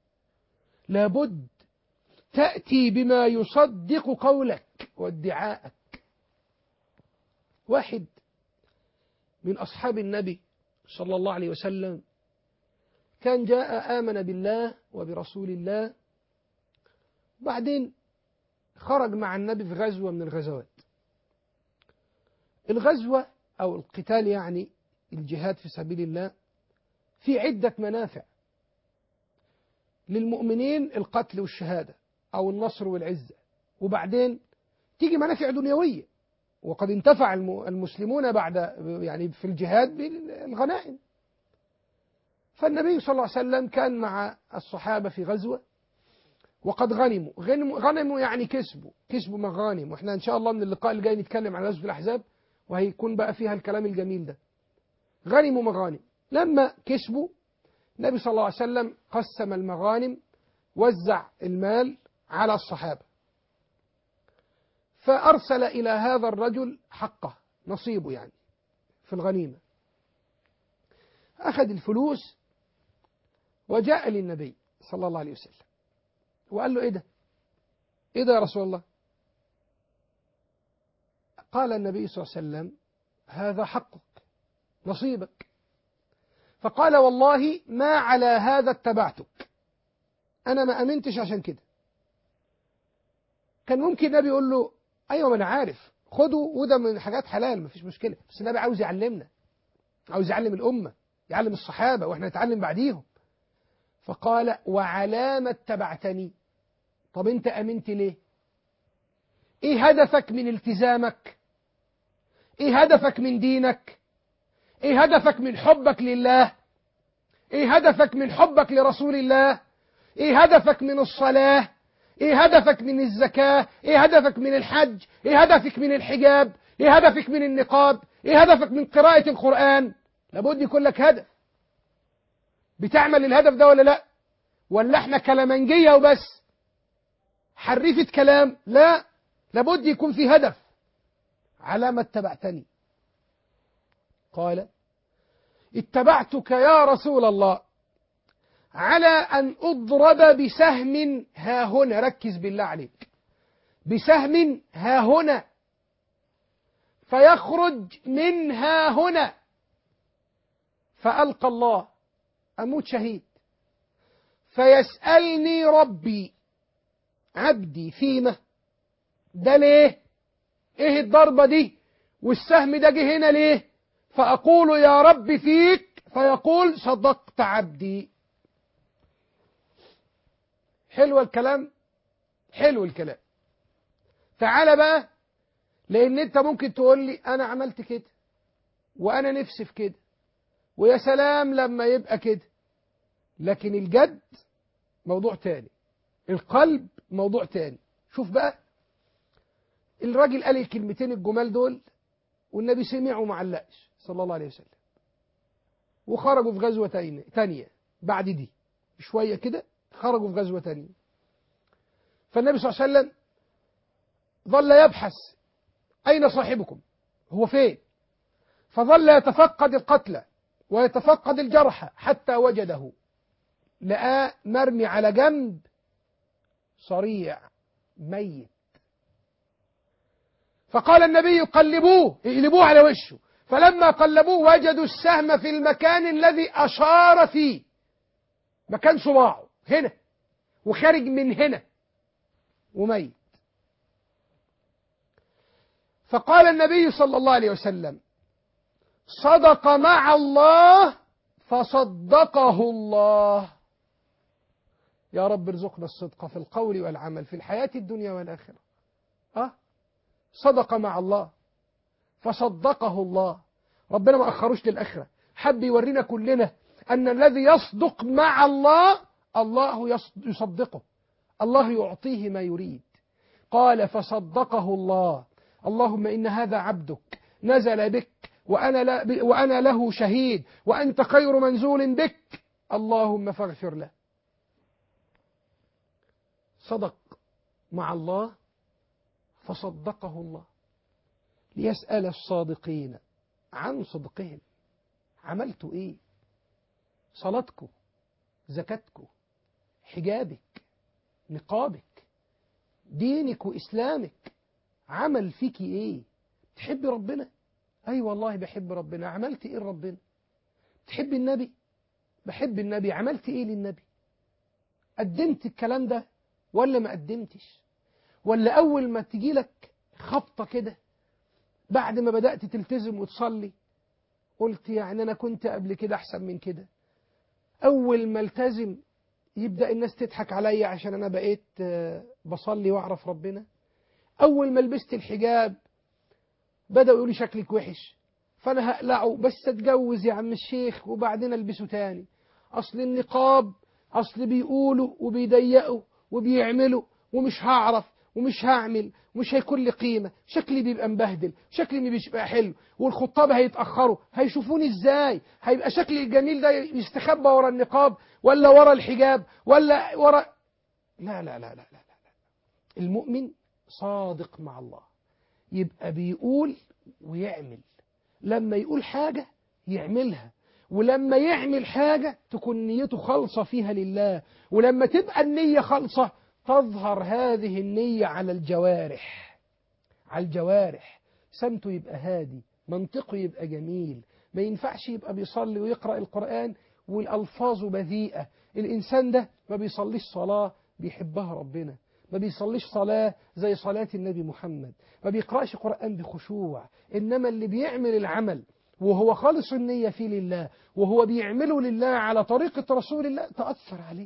لابد تأتي بما يصدق قولك وادعاءك. واحد من أصحاب النبي صلى الله عليه وسلم كان جاء آمن بالله وبرسول الله، بعدين خرج مع النبي في غزوة من الغزوات. الغزوة أو القتال يعني الجهاد في سبيل الله في عدة منافع للمؤمنين، القتل والشهادة أو النصر والعزة، وبعدين تيجي منافع دنيوية، وقد انتفع المسلمون بعد يعني في الجهاد بالغنائم. فالنبي صلى الله عليه وسلم كان مع الصحابة في غزوة وقد غنموا غنموا يعني كسبوا كسبوا مغانم، واحنا ان شاء الله من اللقاء اللي جاي نتكلم عن غزوة الأحزاب وهيكون بقى فيها الكلام الجميل ده. غنموا مغانم، لما كسبوا النبي صلى الله عليه وسلم قسم المغانم، وزع المال على الصحابة، فأرسل إلى هذا الرجل حقه نصيبه يعني في الغنيمة. أخذ الفلوس وجاء للنبي صلى الله عليه وسلم وقال له إيه ده؟ إيه ده يا رسول الله؟ قال النبي صلى الله عليه وسلم هذا حقك نصيبك. فقال والله ما على هذا اتبعتك، أنا ما أمنتش عشان كده. كان ممكن النبي يقول له أيوة ما أنا عارف، خدوا وده من حاجات حلال مفيش مشكلة، بس النبي عاوز يعلمنا، عاوز يعلم الأمة، يعلم الصحابة وإحنا نتعلم بعديهم. فقال وعلامة اتبعتني؟ طب أنت أمنت ليه؟ إيه هدفك من التزامك؟ إيه هدفك من دينك؟ إيه هدفك من حبك لله؟ إيه هدفك من حبك لرسول الله؟ إيه هدفك من الصلاة؟ إيه هدفك من الزكاة؟ إيه هدفك من الحج؟ إيه هدفك من الحجاب؟ إيه هدفك من النقاب؟ إيه هدفك من قراءة القرآن؟ لابد يكون لك هدف. بتعمل الهدف ده ولا لا؟ ولا احنا كلامنجية وبس، حرفت كلام؟ لا، لابد يكون في هدف. علامة اتبعتني؟ قال اتبعتك يا رسول الله على أن أضرب بسهم ها هنا، ركز بالله عليك، بسهم ها هنا فيخرج من ها هنا فألقى الله، أموت شهيد، فيسألني ربي عبدي فيما ده ليه؟ ايه الضربة دي والسهم ده جه هنا ليه؟ فأقول يا رب فيك، فيقول صدقت عبدي. حلو الكلام؟ حلو الكلام. تعال بقى، لأن أنت ممكن تقول لي أنا عملت كده وأنا نفسي في كده ويا سلام لما يبقى كده، لكن الجد موضوع تاني، القلب موضوع تاني. شوف بقى، الراجل قال الكلمتين الجمال دول والنبي سمع وما علقش صلى الله عليه وسلم، وخرجوا في غزوة تانية بعد دي شوية كده، خرجوا في غزوة تانية. فالنبي صلى الله عليه وسلم ظل يبحث أين صاحبكم، هو فين؟ فظل يتفقد القتلى ويتفقد الجرحى حتى وجده، لقاه مرمي على جنب صريع ميت. فقال النبي قلبوه، اقلبوه على وشه. فلما قلبوه وجدوا السهم في المكان الذي أشار فيه، مكان صباعه هنا وخارج من هنا وميت. فقال النبي صلى الله عليه وسلم صدق مع الله فصدقه الله. يا رب ارزقنا الصدق في القول والعمل في الحياة الدنيا والآخرة. أه؟ صدق مع الله فصدقه الله. ربنا ما أخروش للآخرة، حب يورينا كلنا أن الذي يصدق مع الله الله يصدقه، الله يعطيه ما يريد. قال فصدقه الله. اللهم إن هذا عبدك نزل بك وأنا, لا وأنا له شهيد وأنت خير منزول بك، اللهم فاغفر له. صدق مع الله فصدقه الله. ليسأل الصادقين عن صدقهم. عملتوا إيه؟ صلاتكم، زكاتكم، حجابك، نقابك، دينك وإسلامك، عمل فيك إيه؟ تحب ربنا؟ أي أيوة والله بحب ربنا. عملت إيه لربنا؟ تحب النبي؟ بحب النبي. عملت إيه للنبي؟ قدمت الكلام ده ولا ما قدمتش؟ ولا أول ما تجي لك خبطة كده بعد ما بدأت تلتزم وتصلي قلت يعني أنا كنت قبل كده أحسن من كده؟ أول ما التزم يبدأ الناس تضحك عليا عشان أنا بقيت بصلي وأعرف ربنا؟ أول ما لبست الحجاب بدأوا يقولوا شكلك وحش فأنا هقلعه بس أتجوز يا عم الشيخ وبعدين ألبسه تاني، أصل النقاب أصل بيقولوا وبيضيقوا وبيعملوا ومش هعرف ومش هعمل ومش هيكون لي قيمة، شكلي بيبقى مبهدل، شكلي مش بيبقى حلو، والخطاب هيتأخروا هيشوفوني ازاي، هيبقى شكلي الجميل ده يستخبى ورا النقاب ولا ورا الحجاب ولا ورا. لا لا لا لا لا, لا. المؤمن صادق مع الله، يبقى بيقول ويعمل. لما يقول حاجة يعملها، ولما يعمل حاجة تكون نيته خالصة فيها لله، ولما تبقى النية خالصة تظهر هذه النية على الجوارح. على الجوارح سمته يبقى هادي، منطقه يبقى جميل. ما ينفعش يبقى بيصلي ويقرأ القرآن والألفاظ بذيئة. الإنسان ده ما بيصليش صلاة بيحبها ربنا، ما بيصليش صلاة زي صلاة النبي محمد، ما بيقرأش قرآن بخشوع. إنما اللي بيعمل العمل وهو خالص النية فيه لله وهو بيعمله لله على طريقة رسول الله تأثر عليه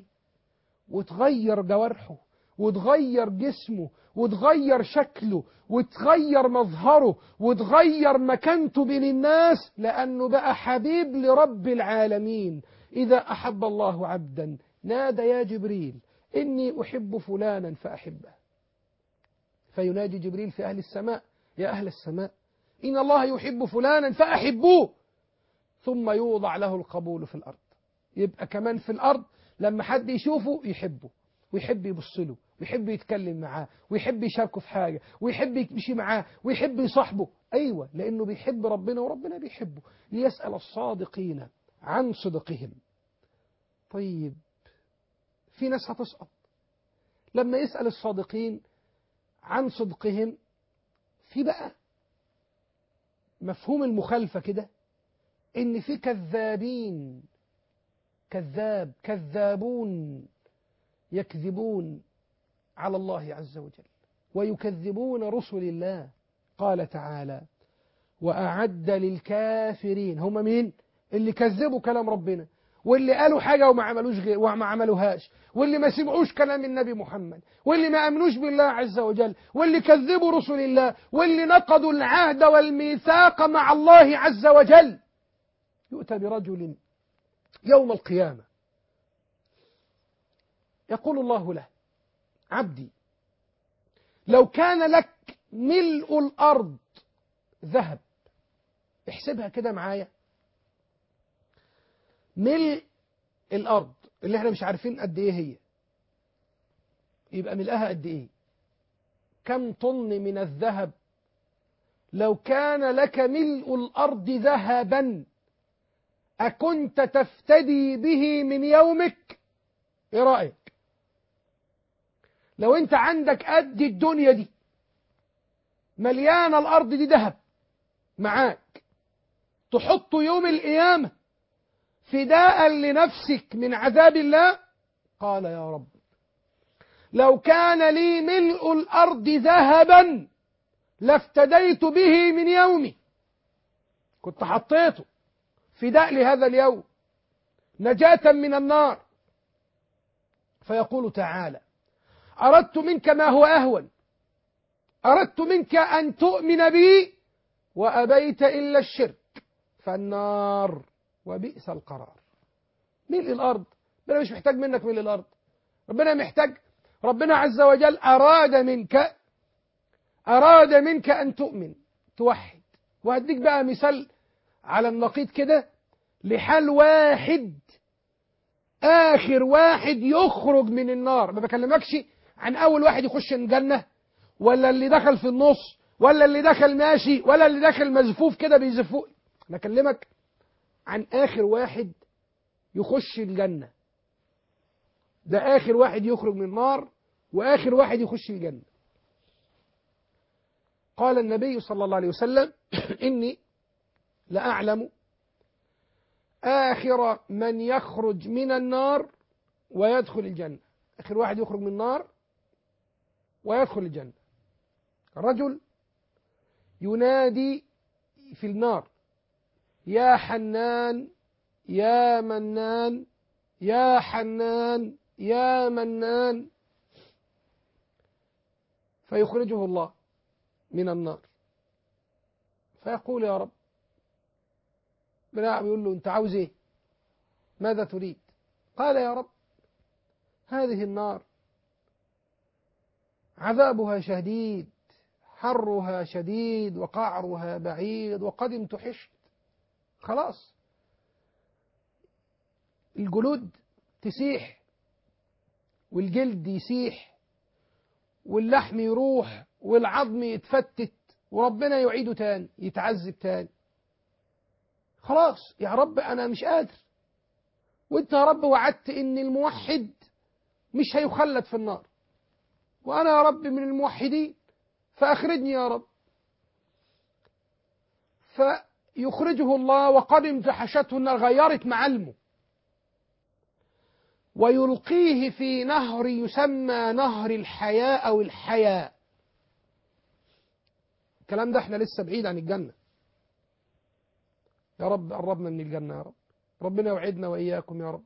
وتغير جوارحه وتغير جسمه وتغير شكله وتغير مظهره وتغير مكانته بين الناس، لأنه بقى حبيب لرب العالمين. إذا أحب الله عبدا نادى يا جبريل إني أحب فلانا فأحبه، فينادي جبريل في أهل السماء يا أهل السماء إن الله يحب فلانا فأحبوه، ثم يوضع له القبول في الأرض. يبقى كمان في الأرض لما حد يشوفه يحبه ويحب يبص له ويحب يتكلم معاه ويحب يشاركه في حاجة ويحب يمشي معاه ويحب يصاحبه. أيوة، لأنه بيحب ربنا وربنا بيحبه. ليسأل الصادقين عن صدقهم. طيب في ناس هتسقط لما يسأل الصادقين عن صدقهم. في بقى مفهوم المخالفة كده، إن في كذابين، كذاب كذابون يكذبون على الله عز وجل ويكذبون رسل الله. قال تعالى وأعد للكافرين، هم مين؟ اللي كذبوا كلام ربنا واللي قالوا حاجة وما عملوش غير وما عملوهاش، واللي ما سمعوش كلام النبي محمد، واللي ما أمنوش بالله عز وجل، واللي كذبوا رسل الله، واللي نقضوا العهد والميثاق مع الله عز وجل. يؤتى برجل يوم القيامة يقول الله له: عبدي لو كان لك ملء الأرض ذهب. احسبها كده معايا، ملء الأرض اللي احنا مش عارفين قد ايه هي، يبقى ملئها قد ايه؟ كم طن من الذهب؟ لو كان لك ملء الأرض ذهبا أكنت تفتدي به من يومك؟ ايه رأيك؟ لو انت عندك قد الدنيا دي مليانة الأرض دي ذهب معاك، تحطه يوم القيامة فداء لنفسك من عذاب الله؟ قال: يا رب لو كان لي ملء الأرض ذهبا لافتديت به من يومي، كنت حطيته فداء لهذا اليوم نجاة من النار. فيقول تعالى: أردت منك ما هو أهون، أردت منك أن تؤمن بي وأبيت إلا الشرك فالنار وبئس القرار. ملء الأرض، ربنا مش محتاج منك ملء الأرض، ربنا محتاج، ربنا عز وجل أراد منك أراد منك أن تؤمن توحد. وهديك بقى مثال على النقيض كده لحال واحد، آخر واحد يخرج من النار. ما بكلمكش عن أول واحد يخش الجنة، ولا اللي دخل في النص، ولا اللي دخل ماشي، ولا اللي دخل مزفوف كده بيزفوه. أنا بكلمك عن آخر واحد يخش الجنة، ده آخر واحد يخرج من النار وآخر واحد يخش الجنة. قال النبي صلى الله عليه وسلم: إني لأعلم آخر من يخرج من النار ويدخل الجنة. آخر واحد يخرج من النار ويدخل الجنة رجل ينادي في النار: يا حنان يا منان يا حنان يا منان، فيخرجه الله من النار فيقول: يا رب. بناء يقول له: أنت عاوز إيه؟ ماذا تريد؟ قال: يا رب هذه النار عذابها شديد، حرها شديد، وقعرها بعيد، وقد امتحشت. خلاص الجلود تسيح والجلد يسيح واللحم يروح والعظم يتفتت، وربنا يعيده تاني يتعذب تاني. خلاص يا رب أنا مش قادر، وانت يا رب وعدت ان الموحد مش هيخلد في النار، وأنا يا رب من الموحدين فأخرجني يا رب. فيخرجه الله وقد امتحشته النار، غيرت معلمه، ويلقيه في نهر يسمى نهر الحياة أو الحياة. الكلام ده احنا لسه بعيد عن الجنة، يا رب قربنا من الجنة يا رب، ربنا يوعدنا وإياكم يا رب.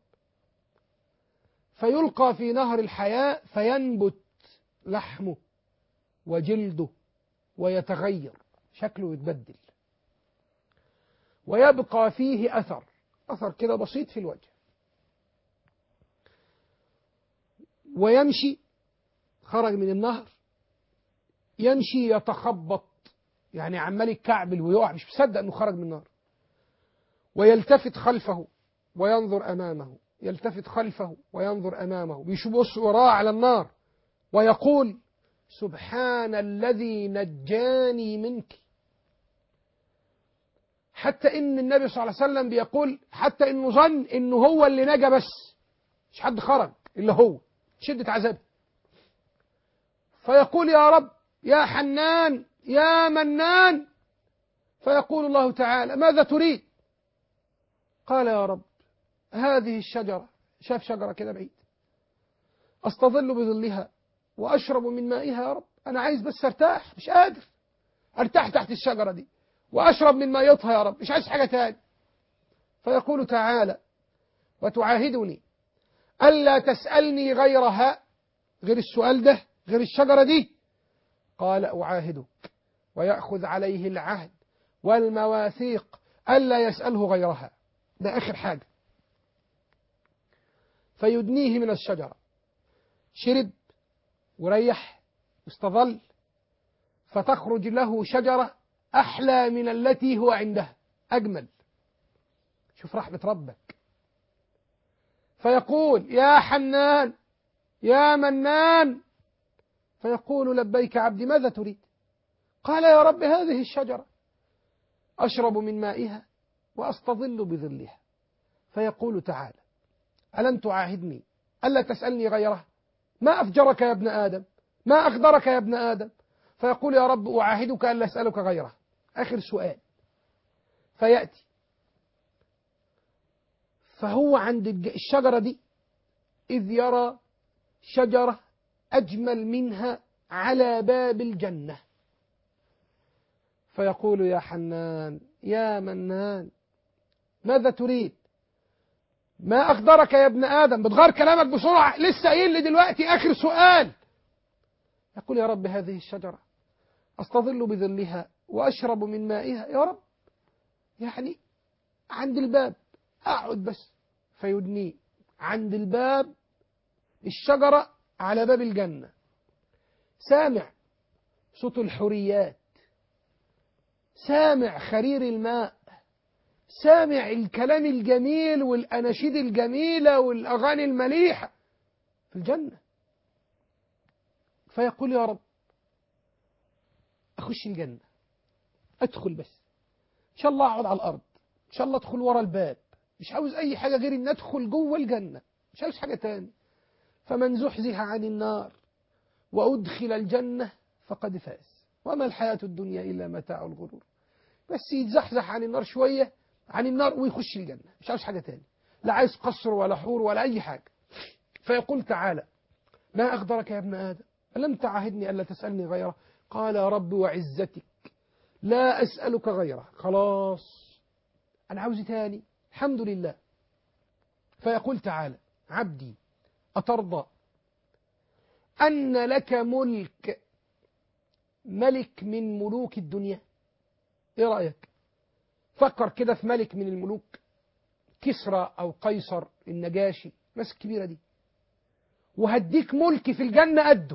فيلقى في نهر الحياة فينبت لحمه وجلده ويتغير شكله، يتبدل، ويبقى فيه أثر أثر كده بسيط في الوجه، ويمشي. خرج من النهر يمشي يتخبط، يعني عمال يتكعبل ويقع، مش مصدق انه خرج من النار. ويلتفت خلفه وينظر أمامه، يلتفت خلفه وينظر أمامه، بيشبص وراه على النار ويقول: سبحان الذي نجاني منك. حتى إن النبي صلى الله عليه وسلم بيقول حتى إنه ظن إنه هو اللي نجا، بس مش حد خرج إلا هو، شدة عذابه. فيقول: يا رب يا حنان يا منان. فيقول الله تعالى: ماذا تريد؟ قال: يا رب هذه الشجرة، شاف شجرة كده بعيد، أستظل بظلها وأشرب من مائها. يا رب أنا عايز بس أرتاح، مش قادر أرتاح تحت الشجرة دي وأشرب من مائتها يا رب، مش عايز حاجة تاني. فيقول تعالى: وتعاهدني ألا تسألني غيرها، غير السؤال ده، غير الشجرة دي. قال أعاهدك، ويأخذ عليه العهد والمواثيق ألا يسأله غيرها. ده آخر حاجة. فيدنيه من الشجرة، شرب وريح واستظل، فتخرج له شجرة أحلى من التي هو عندها، أجمل. شوف رحمة ربك. فيقول يا حنان يا منان، فيقول لبيك عبدي ماذا تريد؟ قال يا رب هذه الشجرة أشرب من مائها وأستظل بظلها. فيقول تعالى ألم تعاهدني ألا تسألني غيرها؟ ما أفجرك يا ابن آدم، ما أخدرك يا ابن آدم. فيقول يا رب أعاهدك ألا أسألك غيرها. آخر سؤال. فيأتي، فهو عند الشجرة دي إذ يرى شجرة أجمل منها على باب الجنة. فيقول يا حنان يا منان ماذا تريد؟ ما أخدرك يا ابن آدم، بتغير كلامك بسرعة، لسه قايل لي دلوقتي آخر سؤال. يقول يا رب هذه الشجرة أستظل بظلها وأشرب من مائها، يا رب يعني عند الباب أقعد بس. فيدنيه عند الباب، الشجرة على باب الجنة، سامع صوت الحريات، سامع خرير الماء، سامع الكلام الجميل والأناشيد الجميلة والأغاني المليحة في الجنة. فيقول يا رب أخش الجنة، أدخل بس، إن شاء الله أقعد على الأرض، إن شاء الله أدخل ورا الباب، مش عاوز أي حاجة غير أن أدخل جوه الجنة، مش عاوز حاجة تاني. فمن زحزح عن النار وأدخل الجنة فقد فاز، وما الحياة الدنيا إلا متاع الغرور. بس يتزحزح عن النار شوية، عن النار، ويخش الجنة، مش عاوز حاجة تاني، لا عايز قصر ولا حور ولا أي حاجة. فيقول تعالى ما أغدرك يا ابن آدم، ألم تعاهدني ألا تسألني غيره؟ قال يا رب وعزتك لا أسألك غيره. خلاص أنا عاوز تاني، الحمد لله. فيقول تعالى عبدي أترضى أن لك ملك ملك من ملوك الدنيا؟ إيه رأيك؟ فكر كده في ملك من الملوك، كسرى أو قيصر، النجاشي، ناس الكبيرة دي، وهديك ملك في الجنة قده.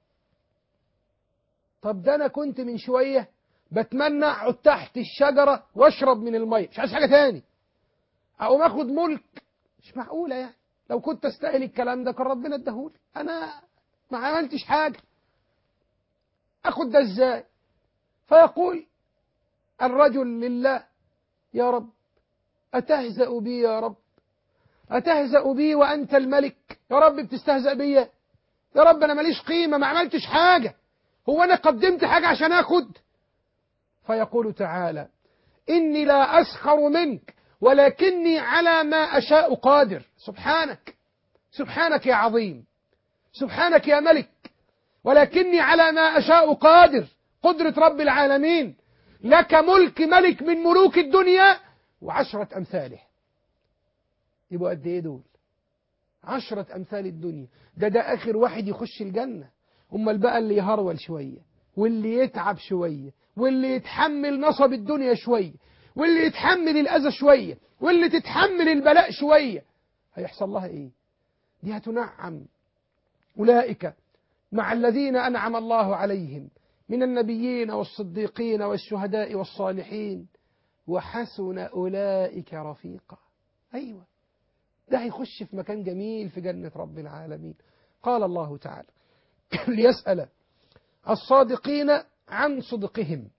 طب ده أنا كنت من شوية بتمنى أقعد تحت الشجرة واشرب من المية، مش عايز حاجة تاني، أقوم أخد ملك؟ مش معقولة يعني. لو كنت أستاهل الكلام ده كان ربنا اداهولي، أنا ما عملتش حاجة، أخد ده إزاي؟ فيقول الرجل لله يا رب أتهزأ بي يا رب، أتهزأ بي وأنت الملك؟ يا رب بتستهزأ بي؟ يا رب أنا ماليش قيمة، ما عملتش حاجة، هو أنا قدمت حاجة عشان أخد؟ فيقول تعالى إني لا أسخر منك ولكني على ما أشاء قادر. سبحانك، سبحانك يا عظيم، سبحانك يا ملك، ولكني على ما أشاء قادر. قدرة رب العالمين، لك ملك ملك من ملوك الدنيا وعشرة أمثاله. يبقوا قد إيه دول؟ عشرة أمثال الدنيا. ده ده آخر واحد يخش الجنة. أمال بقى اللي يهرول شوية، واللي يتعب شوية، واللي يتحمل نصب الدنيا شوية، واللي يتحمل الأذى شوية، واللي تتحمل البلاء شوية، هيحصل لها إيه؟ دي هتنعم. أولئك مع الذين أنعم الله عليهم من النبيين والصديقين والشهداء والصالحين وحسن أولئك رفيقا. أيوة، ده هيخش في مكان جميل في جنة رب العالمين. قال الله تعالى ليسأل الصادقين عن صدقهم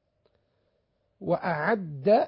وأعد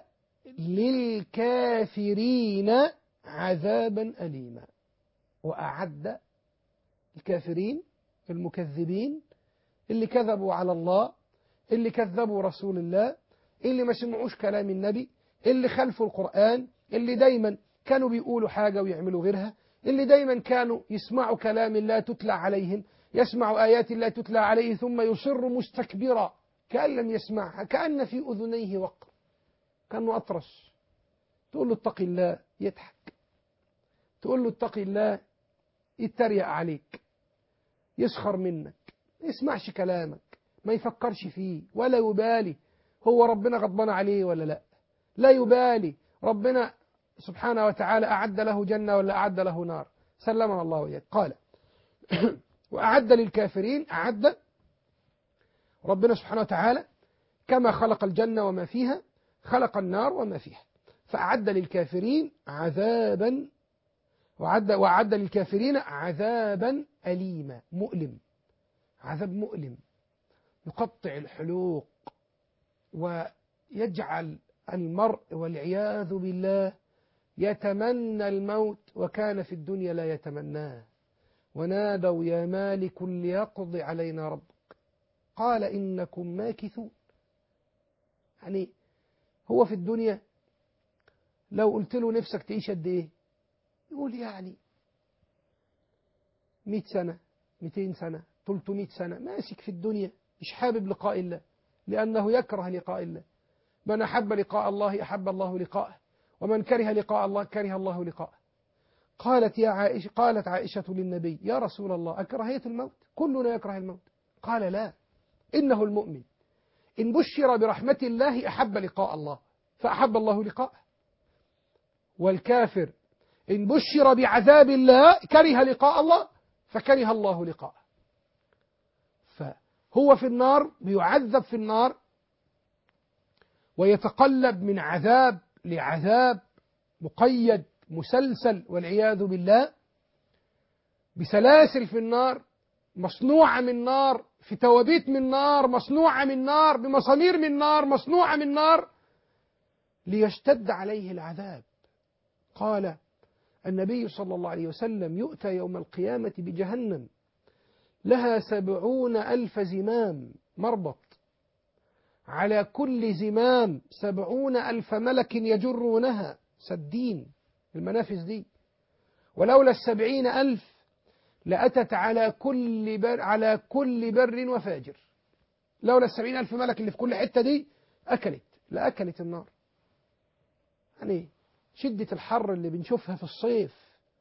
للكافرين عذابا أليما. وأعد الكافرين المكذبين اللي كذبوا على الله، اللي كذبوا رسول الله، اللي ما سمعوش كلام النبي، اللي خلفوا القرآن، اللي دايما كانوا بيقولوا حاجة ويعملوا غيرها، اللي دايما كانوا يسمعوا كلام الله تتلى عليهم، يسمعوا آيات الله تتلى عليه ثم يصر مستكبرا كأن لم يسمعها، كأن في أذنيه وقر، كأنه أطرش. تقول له اتق الله يضحك، تقول له اتقي الله يتريق عليك، يسخر منك، ما يسمعش كلامك، ما يفكرش فيه ولا يبالي هو ربنا غضبان عليه ولا لا، لا يبالي ربنا سبحانه وتعالى أعد له جنة ولا أعد له نار، سلمنا الله وإياك. قال وأعد للكافرين، أعد ربنا سبحانه وتعالى كما خلق الجنة وما فيها خلق النار وما فيها، فأعد للكافرين عذابا وعد وأعد للكافرين عذابا أليما مؤلم، عذاب مؤلم يقطع الحلوق ويجعل المرء والعياذ بالله يتمنى الموت وكان في الدنيا لا يتمناه. ونادوا يا مالك ليقض علينا ربك قال إنكم ماكثون. يعني هو في الدنيا لو قلت له نفسك تعيش قد ايه يقول يعني مئة سنة، مئتين سنة، ثلاثمئة سنة، ماسك في الدنيا مش حابب لقاء الله لأنه يكره لقاء الله. من أحب لقاء الله أحب الله لقاءه، ومن كره لقاء الله كره الله لقاءه. قالت يا عائشة قالت عائشة للنبي يا رسول الله أكرهية الموت؟ كلنا يكره الموت. قال لا، إنه المؤمن إن بشر برحمة الله أحب لقاء الله فأحب الله لقاءه، والكافر إن بشر بعذاب الله كره لقاء الله فكره الله لقاءه. فهو في النار بيعذب في النار ويتقلب من عذاب لعذاب مقيد مسلسل والعياذ بالله، بسلاسل في النار، مصنوعة من نار، في توابيت من نار، مصنوعة من نار، بمسامير من نار، مصنوعة من نار، ليشتد عليه العذاب. قال النبي صلى الله عليه وسلم يؤتى يوم القيامة بجهنم لها سبعون ألف زمام مربط، على كل زمام سبعون ألف ملك يجرونها سدين المنافذ دي، ولولا السبعين ألف لأتت على كل بر على كل بر وفاجر. لولا السبعين ألف ملك اللي في كل حتة دي أكلت لأكلت النار. يعني شدة الحر اللي بنشوفها في الصيف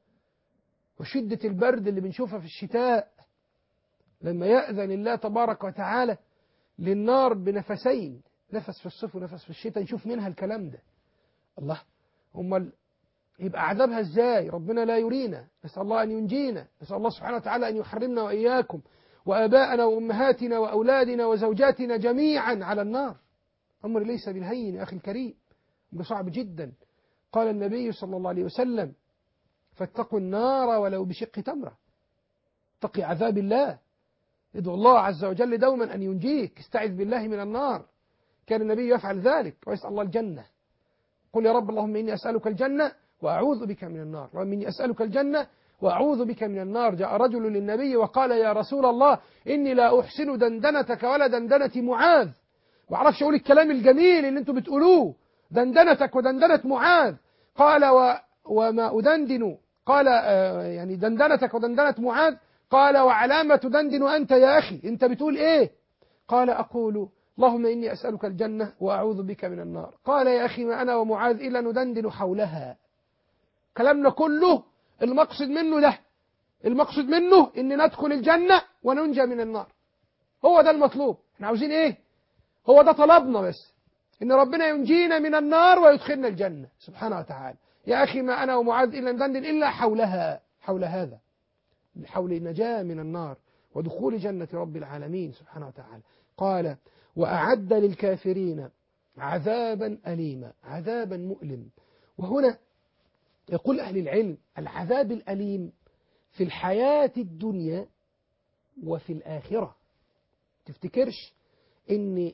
وشدة البرد اللي بنشوفها في الشتاء، لما يأذن الله تبارك وتعالى للنار بنفسين، نفس في الصيف ونفس في الشتاء، نشوف منها الكلام ده. الله، أمال يبقى عذابها ازاي؟ ربنا لا يرينا، نسأل الله أن ينجينا، نسأل الله سبحانه وتعالى أن يحرمنا وإياكم وآباءنا وأمهاتنا وأولادنا وزوجاتنا جميعا على النار. أمر ليس بالهين يا أخي الكريم، أمر صعب جدا. قال النبي صلى الله عليه وسلم فاتقوا النار ولو بشق تمرة، اتقي عذاب الله، ادعو الله عز وجل دوما أن ينجيك، استعذ بالله من النار. كان النبي يفعل ذلك ويسأل الله الجنة، قل يا رب اللهم إني أسألك الجنة وأعوذ بك من النار، اللهم إني أسألك الجنة وأعوذ بك من النار. جاء رجل للنبي وقال يا رسول الله إني لا أحسن دندنتك ولا دندنة معاذ، ما أعرفش أقول الكلام الجميل اللي أنتم بتقولوه، دندنتك ودندنة معاذ. قال و وما أدندن، قال آه يعني دندنتك ودندنة معاذ، قال وعلامة تدندن أنت يا أخي، أنت بتقول إيه؟ قال أقول اللهم إني أسألك الجنة وأعوذ بك من النار. قال يا أخي ما أنا ومعاذ إلا ندندن حولها. كلامنا كله المقصد منه ده، المقصد منه إن ندخل الجنة وننجى من النار، هو ده المطلوب. احنا عاوزين إيه؟ هو ده طلبنا بس، إن ربنا ينجينا من النار ويدخلنا الجنة سبحانه وتعالى. يا أخي ما أنا ومعاذ إلا ندندن إلا حولها، حول هذا، حول النجاة من النار ودخول جنة رب العالمين سبحانه وتعالى. قال وأعد للكافرين عذابا أليما، عذابا مؤلم. وهنا يقول أهل العلم العذاب الأليم في الحياة الدنيا وفي الآخرة. تفتكرش إن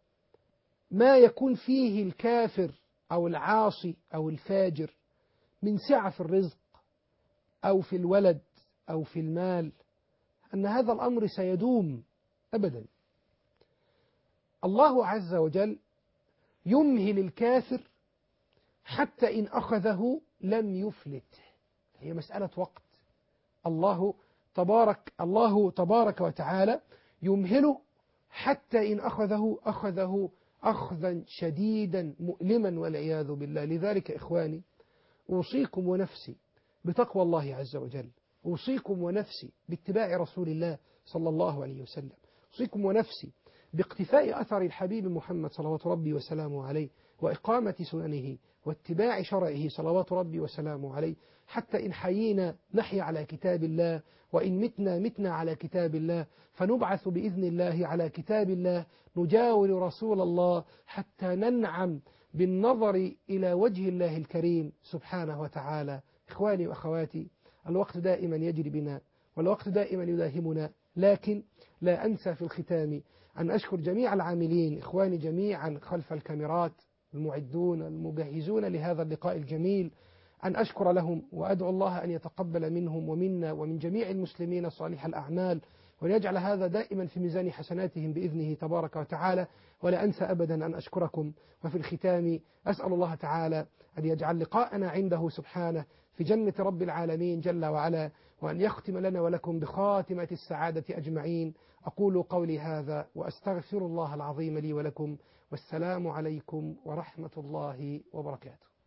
ما يكون فيه الكافر أو العاصي أو الفاجر من سعة في الرزق أو في الولد أو في المال أن هذا الأمر سيدوم أبدا. الله عز وجل يمهل الكافر حتى إن أخذه لم يفلت، هي مسألة وقت. الله تبارك الله تبارك وتعالى يمهله حتى إن أخذه أخذه أخذا شديدا مؤلما والعياذ بالله. لذلك إخواني أوصيكم ونفسي بتقوى الله عز وجل. أوصيكم ونفسي باتباع رسول الله صلى الله عليه وسلم، أوصيكم ونفسي باقتفاء أثر الحبيب محمد صلوات ربي وسلامه عليه، وإقامة سننه واتباع شرعه صلوات ربي وسلامه عليه، حتى إن حيينا نحيا على كتاب الله، وإن متنا متنا على كتاب الله، فنبعث بإذن الله على كتاب الله، نجاور رسول الله حتى ننعم بالنظر إلى وجه الله الكريم سبحانه وتعالى. إخواني وأخواتي، الوقت دائما يجري بنا، والوقت دائما يداهمنا، لكن لا أنسى في الختام أن أشكر جميع العاملين، إخواني جميعا خلف الكاميرات، المعدون المجهزون لهذا اللقاء الجميل، أن أشكر لهم وأدعو الله أن يتقبل منهم ومنا ومن جميع المسلمين صالح الأعمال، ويجعل هذا دائما في ميزان حسناتهم بإذنه تبارك وتعالى. ولا أنسى أبدا أن أشكركم. وفي الختام أسأل الله تعالى أن يجعل لقاءنا عنده سبحانه في جنة رب العالمين جل وعلا، وأن يختم لنا ولكم بخاتمة السعادة أجمعين. أقول قولي هذا وأستغفر الله العظيم لي ولكم، والسلام عليكم ورحمة الله وبركاته.